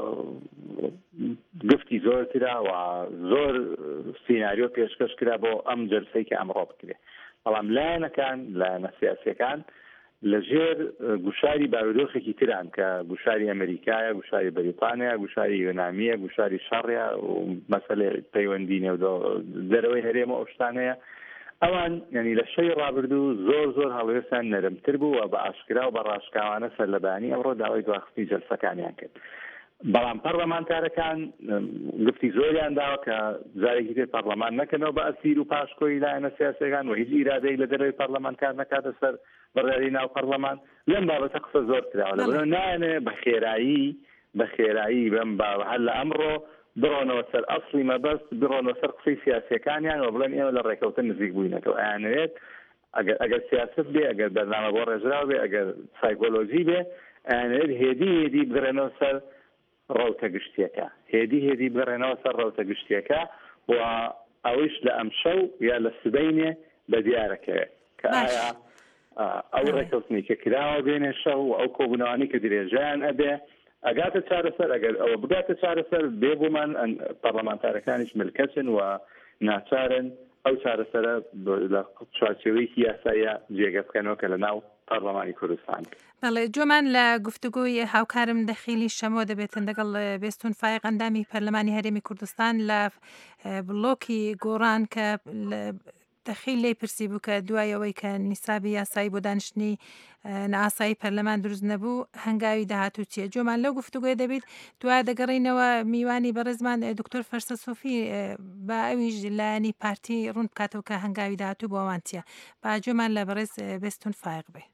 گفتی زۆرترا و زۆر سیناریۆ پێشکەش کرا بۆ ئەم جەلسەی کە ئەمڕۆ بکرێت بەڵام لایەنەکان لایەنە سیاسیەکان لەژێر گوشاری بارودۆخێکی تران کە گوشاری ئەمریکایە گوشاری بەریتانیا گوشاری یۆنامیە گوشاری شەڕیا و مەسەلەی پەیوەندی نێو دەرەوەی هەرێمە ئەو شتانەیە ئەوان ینی لە شەی ڕابردوو زۆر زۆر هەڵوێستان نەرمتر بوو و بە ئاشکرا و بە ڕاشکاوانە سەرلەبانی ئەمڕۆ داوای دواخستی جەلسەکانیان کرد بەڵام پەرلەمانتارەکان گفتی زۆریان داوە کە جارێکی تر پەرلەمان نەکەنەوە بە ئەسیر و پاشکۆی لایەنە سیاسیەکان و هیچ ئیرادەی لە دەرەوەی پەرلەمان کار نەکاتە سەر بەڕێوەی ناو پەرلەمان لەم بابەتە قسە زۆر کراوە لەبەرەوە نایەنێ بە خێرایی بە خێرایی بەم بابە هەر لە ئەمڕۆ بڕۆنەوە سەر ئەسڵی مەبەست بڕۆنەوە سەر قسەی سیاسیەکانیان و بڵێن ئێوە لە ڕێکەوتن نزیک بووینەوە ئەیانەوێت ئەگەر سیاست بێ ئەگەر بەرنامە بۆ ڕێژراو بێ ئەگەر سایکۆلۆژی بێ ئەیانەوێت هێدی هێدی بگەڕێنەوە سەر ڕەوتە گشتیەکە هێدی هێدی بگەڕێنەوە سەر ڕەوتە گشتیەکە و ئەوش لە ئەم شەو یا لە سبەینێ بە دیارەکەوێت کە ئایا ئەو ڕێکەوتنی کە کراوە بێنێ شەو و ئەو کۆبوونەوانی کە درێژیان ئەبێ ئەگاتە چارەسەر ئەگەر ئەوە بگاتە چارەسەر بێبوومان پەرلەمانتارەکانیش ملکەچن و ناچارن ئەو چارەسەرە لە چوارچێوەیەکی یاساییە جێگە بکەنەوە کە لە ناو پەرلەمانی کوردستان. بەڵێ جۆمان لە گفتوگوی هاوکارم دەخیلی شەمۆ دەبێتن لەگەڵ بێستون فایق ئەندامی پەرلەمانی هەرێمی کوردستان لە بڵۆکی گۆڕان کە دەخیل لێ پرسی بوو کە دوایەوەی کە نیسابی یاسایی بۆ دانیشتنی نائاسایی پەرلەمان دروست نەبوو هەنگاوی داهاتوو چییە؟ جۆمان لەو گفتوگوێ دەبێت دوای دەگەڕینەوە میوانی بەڕێزمان دکتۆر فەرسە سۆفی با ئەویش لایەنی پارتی ڕوون بکاتەوە کە هەنگاوی داهاتوو بۆ ئەوان چییە؟ با جۆمان لە بەڕێز بێستون فایق بێ.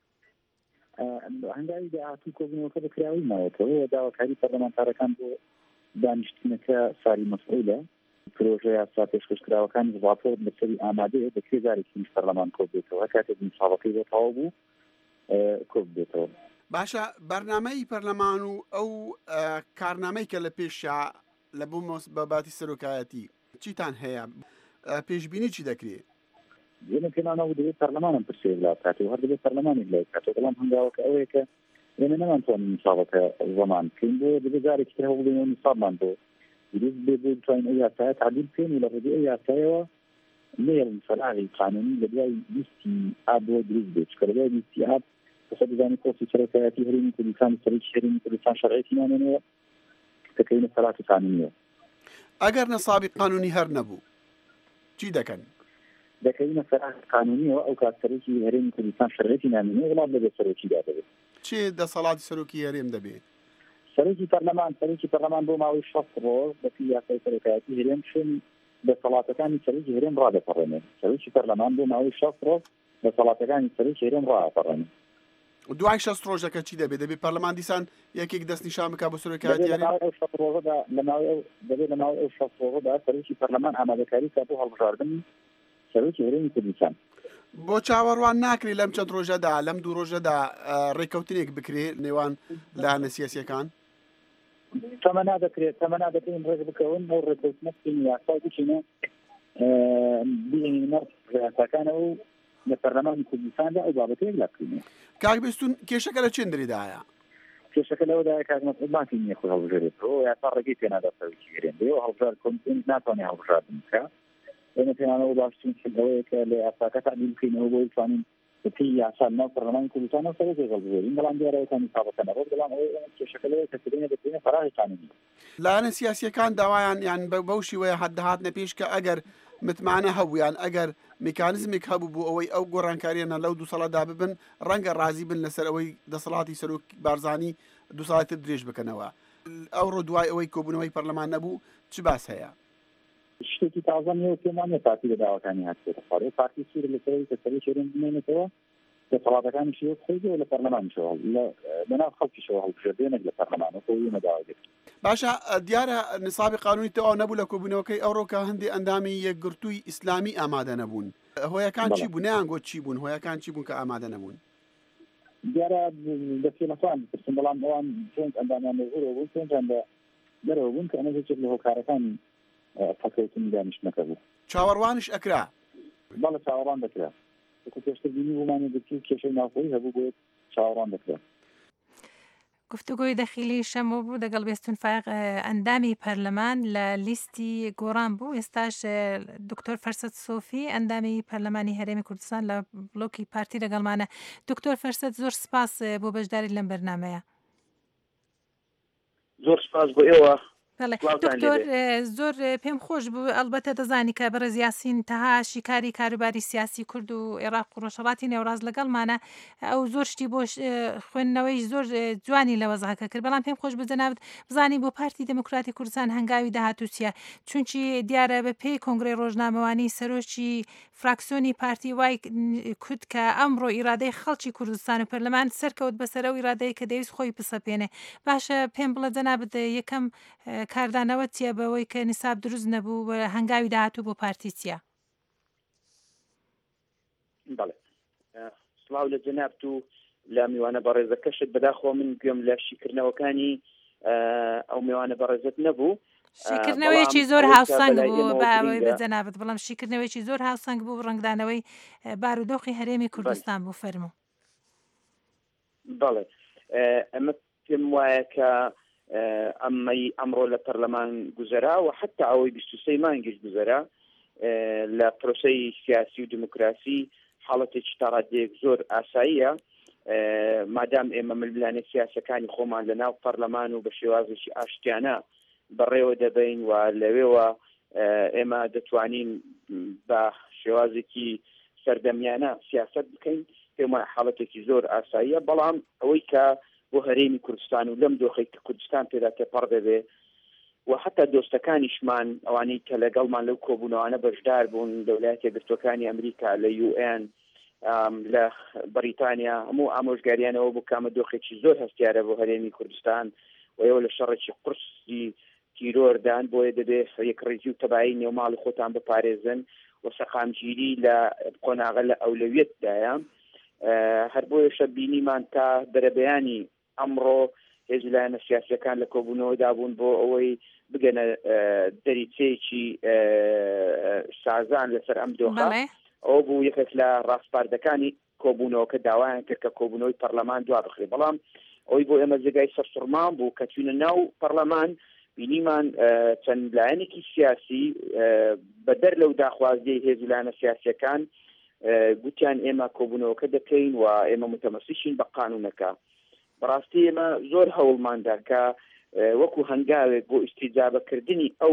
هەنگاوی داهاتوو کۆبوونەوەکە بەکراوی ماوەتەوە داواکاری پەرلەمانتارەکان بۆ دانیشتنەکە ساری مەسئولە پرۆژە یاسا پێشکەشکراوەکانی ڕاپۆرت لەسەری ئامادەیە بە کێزارێکی پەرلەمان کۆ بێتەوە کاتێک مسابقەی بۆ تەواو بوو کۆ بێتەوە. باشە بەرنامەی پەرلەمان و ئەو کارنامەی کە لە پێشا لە بوو باباتی سەرۆکایەتی چیتان هەیە پێشبینی چی دەکرێت؟ ئێمە پێمانەوە دەبێت پەرلەمانم پرسێ بڵاو کاتەوە هەر دەبێت پەرلەمانی بڵاو کاتەوە بەڵام هەنگاوەکە ئەوەیە کە ئێمە نەمانتوانین مسابقە زەمان بکەین بۆ دەبێت جارێکی تر هەوڵ بدەین مسابمان بۆ دروست بێ بۆ بتوانین ئەو یاسایە تعدیل بکەین و لە ڕێگەی ئەو یاسایەوە نێڵ فەراغی قانونی لە دوای لیستی ئاب بۆ دروست بێت چکە لە دوای لیستی ئاب بەسە دەزانێت پۆستی سەرۆکایەتی هەرێمی کوردستان سەرۆکی هەرێمی کوردستان شەرعەتی نامێنەوە دەکەینە سەرات قانونیەوە. ئەگەر نەسابی قانونی هەر نەبوو چی دەکەن؟ دەکەینە سەرات قانونیەوە ئەو کات سەرۆکی هەرێمی کوردستان شەرعەتی نامێنەوە وڵات لەبێت سەرۆکیدا دەبێت. چێ دەسەڵاتی سەرۆکی هەرێم دەبێت؟ سەرۆکی پەرلەمان سەرۆکی پەرلەمان بۆ ماوەی شەست ڕۆژ بەپی یاسای سەرۆکایەتی هەرێم شوێن دەسەڵاتەکانی سەرۆکی هەرێم ڕادەپەڕێنێت. سەرۆکی پەرلەمان بۆ ماوەی شەست ڕۆژ دەسەڵاتەکانی سەرۆکی هەرێم ڕادەپەڕێنێت. دوای شەست ڕۆژەکە چی دەبێت؟ دەبێت پەرلەمان دیسان یەکێک دەستنیشان بکات بۆ سەرۆکایەتی هەرێم؟ دەبێت لە ناوەی ئەو شەست ڕۆژەدا سەرۆکی پەرلەمان ئامادەکاری کات بۆ هەڵبژاردننی سەرۆکی هەرێمی کوردستان. بۆ چاوەڕوان ناکری لەم چەند ڕۆژەدا لەم دوو ڕۆژەدا ڕێکەوتنێک بکرێت نێوان لایەنە سیاسیەکان؟ تەمە نادەکرێت تەمە نادەکەین ڕێک بکەون ئەو ڕێکەوتنە بکەین یاسا بچینە بینە یاساکانەوە و لە پەرلەمانی کوردستاندا ئەو بابەتەیەک لا بکەین. کاک بێستون کێشەکە لە چێندریدایە؟ کێشەکە لەوەدایە کاک مەسعود بانکی نییە خۆی هەڵبژێرێتەوە یاسا ڕێگەی پێ نادا سەرۆکی هەرێم بێەوە هەڵبژار کۆمیسیۆن ناتوانێت هەڵبژاردن بکات. ئێمە پێمانەوە باشترین شێوەیە کە لە یاساکە تعدیل بکەینەوە بۆ بتوانین بەپی یاسا ناو پەرلەمانی کوردستانەوە سەرۆکی هەڵبژێرین بەڵام دیارەوەکانی سابقە نەبوو بەڵام ئەوەی کێشەکە لەوەیە کە سبەینە دەکرێنە فەراغی قانونی. لایەنە سیاسیەکان داوایان یان بەو شێوەیە هەدەهاتنە پێش کە ئەگەر متمانە هەبوویان ئەگەر میکانزمێک هەبوو بۆ ئەوەی ئەو گۆڕانکاریانە لەو دوو ساڵەدا ببن ڕەنگە ڕازی بن لەسەر ئەوەی دەسەڵاتی سەرۆک بارزانی دوو ساڵێتر درێژ بکەنەوە. ئەوڕۆ دوای ئەوەی کۆبوونەوەی پەرلەمان نەبوو چ باس هەیە؟ شتێکی تازە نیە و پێمان نیە پارتی لە داواکانی هاتوێتە خوارەوەی پارتی سوور لەسەرەوەی کە سەرۆکی هەرێم بمێنێتەوە دەسەڵاتەکانیشی بخەیتەوە لە پەرلەمانیشەوە لەناو خەڵکیشەوە هەڵبژێردێنێک لە پەرلەمانەوە ئێمە داوا دەکەین. باشە دیارە نسابی قانونی تەواو نەبوو لە کۆبوونەوەکەی ئەوڕۆ کە هەندێک ئەندامی یەکگرتووی ئیسلامی ئامادە نەبوون. هۆیەکان چی بوون؟ نەیانگۆ چی بوون؟ هۆیەکان چی بوون کە ئامادە نەبوون؟ دیارە دەستێنەخوان بپرسن بەڵام ئەوان چۆن ئەندامیان لەژوورەوە بوون چۆنجان لە دەرەوە بوون کە ئەمە هیچێک لە هۆکارەکانی پەکەوتنی دانیشتنەکە بوو. چاوەڕوانش ئەکرا؟ بەڵێ چاوەڕوان دەکرا. پێشتر بینی بوومانی دەکرد کێشەی ناوخۆیی هەبوو بۆ چاوەڕوان دەکرا. گفتوگۆی دەخیلی شەمۆ بوو دەگەڵ بێستون فایق ئەندامی پەرلەمان لە لیستی گۆڕان بوو. ئێستاش دکتۆر فەرسەد سۆفی ئەندامی پەرلەمانی هەرێمی کوردستان لە بڵۆکی پارتی لەگەڵمانە. دکتۆر فەرسەد زۆر سپاس بۆ بەشداری لەم بەرنامەیە. زۆر سپاس بۆ ئێوە. دکتۆر زۆر پێم خۆش بوو ئەلبەتە دەزانی کە بەڕێز یاسین تەها شیکاری کاروباری سیاسی کورد و عێراق و ڕۆژهەڵاتی نێوڕاز لەگەڵمانە ئەو زۆر شتی بۆ خوێندنەوەی زۆر جوانی لە وەزعەکە کرد بەڵام پێم خۆش بزەناوت بزانی بۆ پارتی دموکراتی کوردستان هەنگاوی داهاتووچیە چونکی دیارە بە پێی کۆنگرەی ڕۆژنامەوانی سەرۆکی فراکسیۆنی پارتی وای کورد کە ئەمڕۆ ئیرادەی خەڵکی کوردستان و پەرلەمان سەرکەوت بەسەر ئەو ئیرادەیە کە دەویست خۆی پسەپێنێ. باشە پێم بڵێ جەنابەت یەکەم کاردانەوە چیە بەوەی کە نیساب دروست نەبوو بە هەنگاوی داهاتوو بۆ پارتی چیە؟ بەڵێ سڵاو لە جەنابەت و لە میوانە بەڕێزەکەشت بەداخۆ من گوێم لە شیکردنەوەکانی ئەو میوانە بەڕێزت نەبوو. شیکردنەوەیەکی زۆر هاوسەنگ بوو بەوەی بە جەنابەت بەڵام شیکردنەوەیکی زۆر هاوسەنگ بوو ڕنگدانەوەی بارودۆخی هەرێمی کوردستان بوو. فەرموو. بەڵێ ئەمە پێم وایە کە ئەمەی ئەمڕۆ لە پەرلەمان گوزەرا و حتا ئەوەی بیست و سێ مانگیش گوزەرا لە پرۆسەی سیاسی و دموکراسی حاڵەتێکی تاڕادێک زۆر ئاساییە مادام ئێمە ململانە سیاسەکانی خۆمان لە ناو پەرلەمان و بە شێوازێکی ئاشتیانە بەڕێوە دەبین و لەوێوە ئێمە دەتوانین بە شێوازێکی سەردەمیانە سیاست بکەین پێم وایە حاڵەتێکی زۆر ئاساییە بەڵام ئەوەی کە بۆ هەرێمی کوردستان و لەم دۆخەی کە کوردستان پێدا تێپەڕ دەبێ و حتا دۆستەکانیشمان ئەوانەی کە لەگەڵمان لەو کۆبوونەوانە بەشدار بوون لە ویلایەتە یەکگرتووەکانی ئەمریکا لە یو ئێن لە بەریتانیا هەموو ئامۆژگاریانەوە بوو کامە دۆخێکی زۆر هەستیارە بۆ هەرێمی کوردستان و ئێوە لە شەڕێکی قورسی تیرۆردان بۆیە دەبێت یەکڕێزی و تەبایی نێوماڵی خۆتان بپارێزن و سەقامگیری لە قۆناغە لە ئەولەویەتدایە هەر بۆیەشە بینیمان تا بەرەبەیانی ئەمڕۆ هێز لایەنە سیاسیەکان لە کۆبوونەوەدا بوون بۆ ئەوەی بگەنە دەریچەیەکی سازان لەسەر ئەم دۆخە ئەوە بوو یەکێک لە ڕاستپاردەکانی کۆبوونەوە کە داوایان کرد کە کۆبوونەوەی پەرلەمان دوا بخرێ بەڵام ئەوەی بۆ ئێمە جێگای سەرسوڕمان بوو کە چوونە ناو پەرلەمان بینیمان چەند لایەنێکی سیاسی بەدەر لەو داخوازیەی هێز لایەنە سیاسیەکان گوتیان ئێمە کۆبوونەوەکە دەکەین و ئێمە متەمەسیشین بە قانونەکە بەڕاستی ئێمە زۆر هەوڵماندا کە وەکو هەنگاوێک بۆ ئیستیجابەکردنی ئەو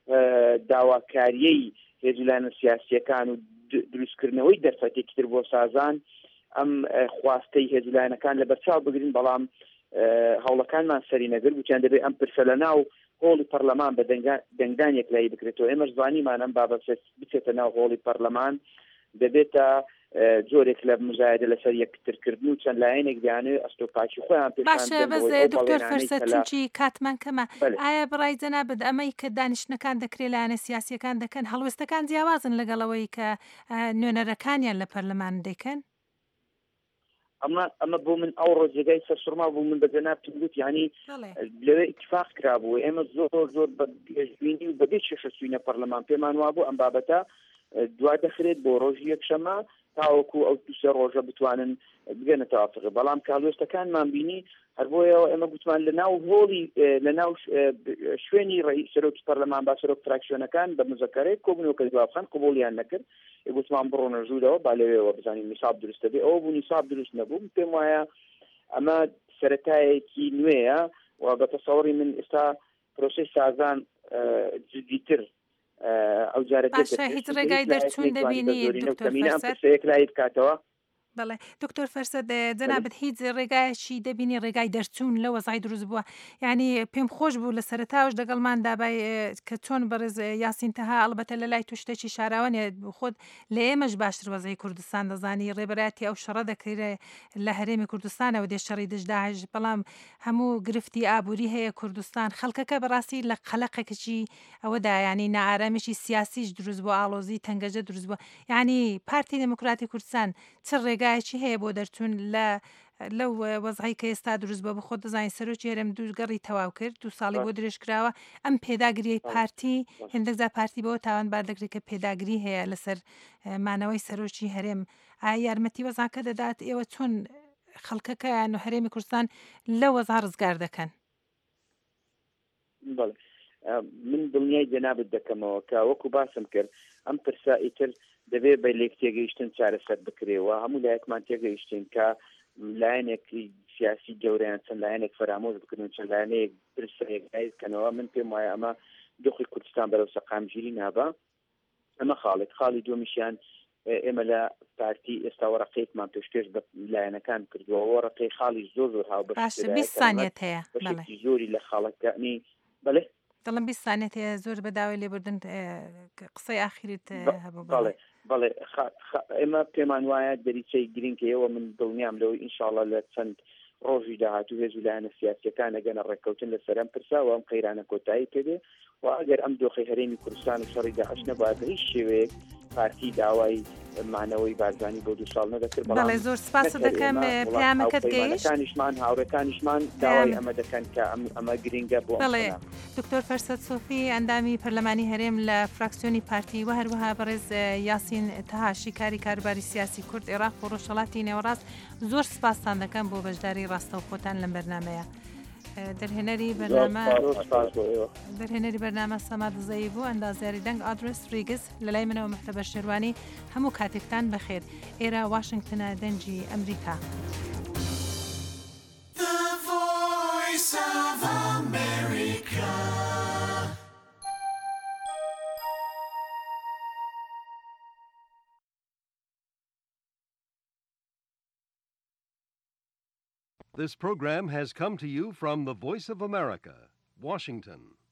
داواکاریەی هێز لایەنە سیاسیەکان و دروستکردنەوەی دەرفەتێکی تر بۆ سازان ئەم خواستەی هێز لایەنەکان لە بەرچاو بگرین بەڵام هەوڵەکانمان سەری نەگرت گوتیان دەبێت ئەم پرسە لە ناو هۆڵی پەرلەمان بە دەنگدانێک لای بکرێتەوە ئێمەش زانیمان ئەم بابەت بچێتە ناو هۆڵی پەرلەمان دەبێتە جۆرێک لە مزایدە لەسەر یەکترکردن و چەند لایەنێک دەیانێت ئەستۆپاچی خۆیان باشە بەزێ دکتۆر فەرسەد چونکی کاتمان کەمە ئایا بڕای جەنابەت ئەمەی کە دانیشتنەکان دەکرێت لایەنە سیاسیەکان دەکەن هەڵوێستەکان جیاوازن لەگەڵەوەی کە نوێنەرەکانیان لە پەرلەمان دەکەن ئەمە ئەمە بۆ من ئەو ڕۆژێگای سەرسوڕما بوو من بە جەنابتون گوت یعنی لەوێ ئیتفاق کرابوو ئێمە زۆر زۆر بە گەشتبینی و بەبێ چێشە چووینە پەرلەمان پێمان وابوو ئەم بابەتە دوا دەخرێت بۆ ڕۆژی یەکشەمە تاوەکو ئەو دوسە ڕۆژە بتوانن بگەنە تەوافق بەڵام کاڵوێستەکانمان بینی هەر بۆیەوە ئێمە گوتمان لە ناو هۆڵی لە ناو شوێنی ڕێی سەرۆکی پەرلەمان با سەرۆک فراکسیۆنەکان بە مزەکەرەی کۆبوونەوەکە جوابخان قبوڵیان نەکرد گوتمان بڕۆنە ژوورەوە با لەوێەوە بزانین نیساب دروستە بێ ئەوە بوو نیساب دروست نەبوو پێم وایە ئەمە سەرەتایەکی نوێیە و بە تەسەوڕی من ئێستا پرۆسەی سازان جدیتر ئەو جارە هیچ ڕێگای دەرچوون دەبینی دکتۆر فەرسەد لای بکاتەوە بەڵێ دکتۆر فەرسەد جەنابەت هیچ ڕێگایشی دەبینی ڕێگای دەرچوون لە وەزای دروست بووە یعنی پێم خۆش بوو لە سەرەتاوش دەگەڵمان دابای کە چۆن بەڕێز یاسین تەها ئەڵبەتە لە لای توشتێکی شاراوانێ خۆت لە ئێمەش باشتر وەزای کوردستان دەزانی ڕێبەراتی ئەو شەڕە دەکرێت لە هەرێمی کوردستانەوە دێ شەڕی دژداعش بەڵام هەموو گرفتی ئابووری هەیە کوردستان خەڵکەکە بەڕاستی لە قەلەقێکێکی ئەوەدا ینی نائارامێکی سیاسیش دروست بوو ئاڵۆزی تەنگەجە دروست بووە یعنی پارتی دموکراتی کوردستان چ ڕێگایکی هەیە بۆ دەرچوون لە لەو وەزعی کە ئێستا دروست بە بخۆ دەزانین سەرۆکی هەرێم دووگەڕی تەواو کرد دو ساڵی بۆ درێژ کراوە ئەم پێداگریەی پارتی هێندێکجار پارتی بەوە تاوانبار دەکرێت کە پێداگری هەیە لەسەر مانەوەی سەرۆکی هەرێم ئایا یارمەتی وەزعەکە دەدات ئێوە چۆن خەڵکەکە یان هەرێمی کوردستان لە وەزع ڕزگار دەکەن من دڵنیای جەنابەت دەکەمەوە کە وەکو باسم کرد ئەم پرسە ئیتر دەبێت بە لێک تێگەیشتن چارەسەر بکرێەوە هەموو لایەکمان تێگەیشتین کە لایەنێکی سیاسی گەورەیان چەند لایەنێک فەرامۆژ بکردن چەند لایەنەیەک برسەکەنەوە من پێم وایە ئەمە دۆخی کوردستان بەرەو سەقامگیری نابا ئەمە خاڵێک خاڵی دومیشیان ئێمە لە پارتی ئێستا وەرەقەیەکمان پێشکەش بە لایەنەکان کردووە وەرەقەی خاڵی زۆر زۆر هاو بیست سانیەت هەیە زۆری لە خاڵەکانی بەڵێ دەڵم بیست سانیەت هەیە زۆر بەداوای لێبوردن قسەی ئاخریت هەبوو بەڵێ بەڵێ ئێمە پێمان وایە دەریچەی گرنگکەوە من دڵنیام لەوەی ئینشاڵڵا لە چەند ڕۆژی داهاتوو هێز و لایەنە سیاسیەکان ئەگەنە ڕێککەوتن لەسەر ئەم پرساوە ئەم قەیرانە کۆتایی پێدێ و ئەگەر ئەم دۆخی هەرێمی کوردستان و شەڕی داعش نەبات هیچ شێوەیەک پارتی داوای مانەوەی بارزانی بۆ دو ساڵ نەدەکرد بەڵێ زۆر سپاس دەکەم پەیامەکەت گەیشت کانیشمان هاوڕێکانیشمان داوای ئەمە دەکەن کە ئەمە گرنگە بۆ بەڵێ دکتۆر فەرسەد سۆفی ئەندامی پەرلەمانی هەرێم لە فراکسیۆنی پارتی و هەروەها بەڕێز یاسین تەهاشی کاری کارباری سیاسی کورد عێراق و ڕۆژهەڵاتی نێوەڕاست زۆر سپاسان دەکەم بۆ بەشداری ڕاستەوخۆتان لەم بەرنامەیە دەرهێنەری بەرنامە دەرهێنەری بەرنامە سەماد زەیی بوو ئەندازیاری دەنگ ئادرس ریگز لە لای منەوە مەحتەبە شێروانی هەموو کاتێکتان بەخێر ئێرە واشنگتنە دەنجی ئەمریکا. This program has come to you from the Voice of America, Washington.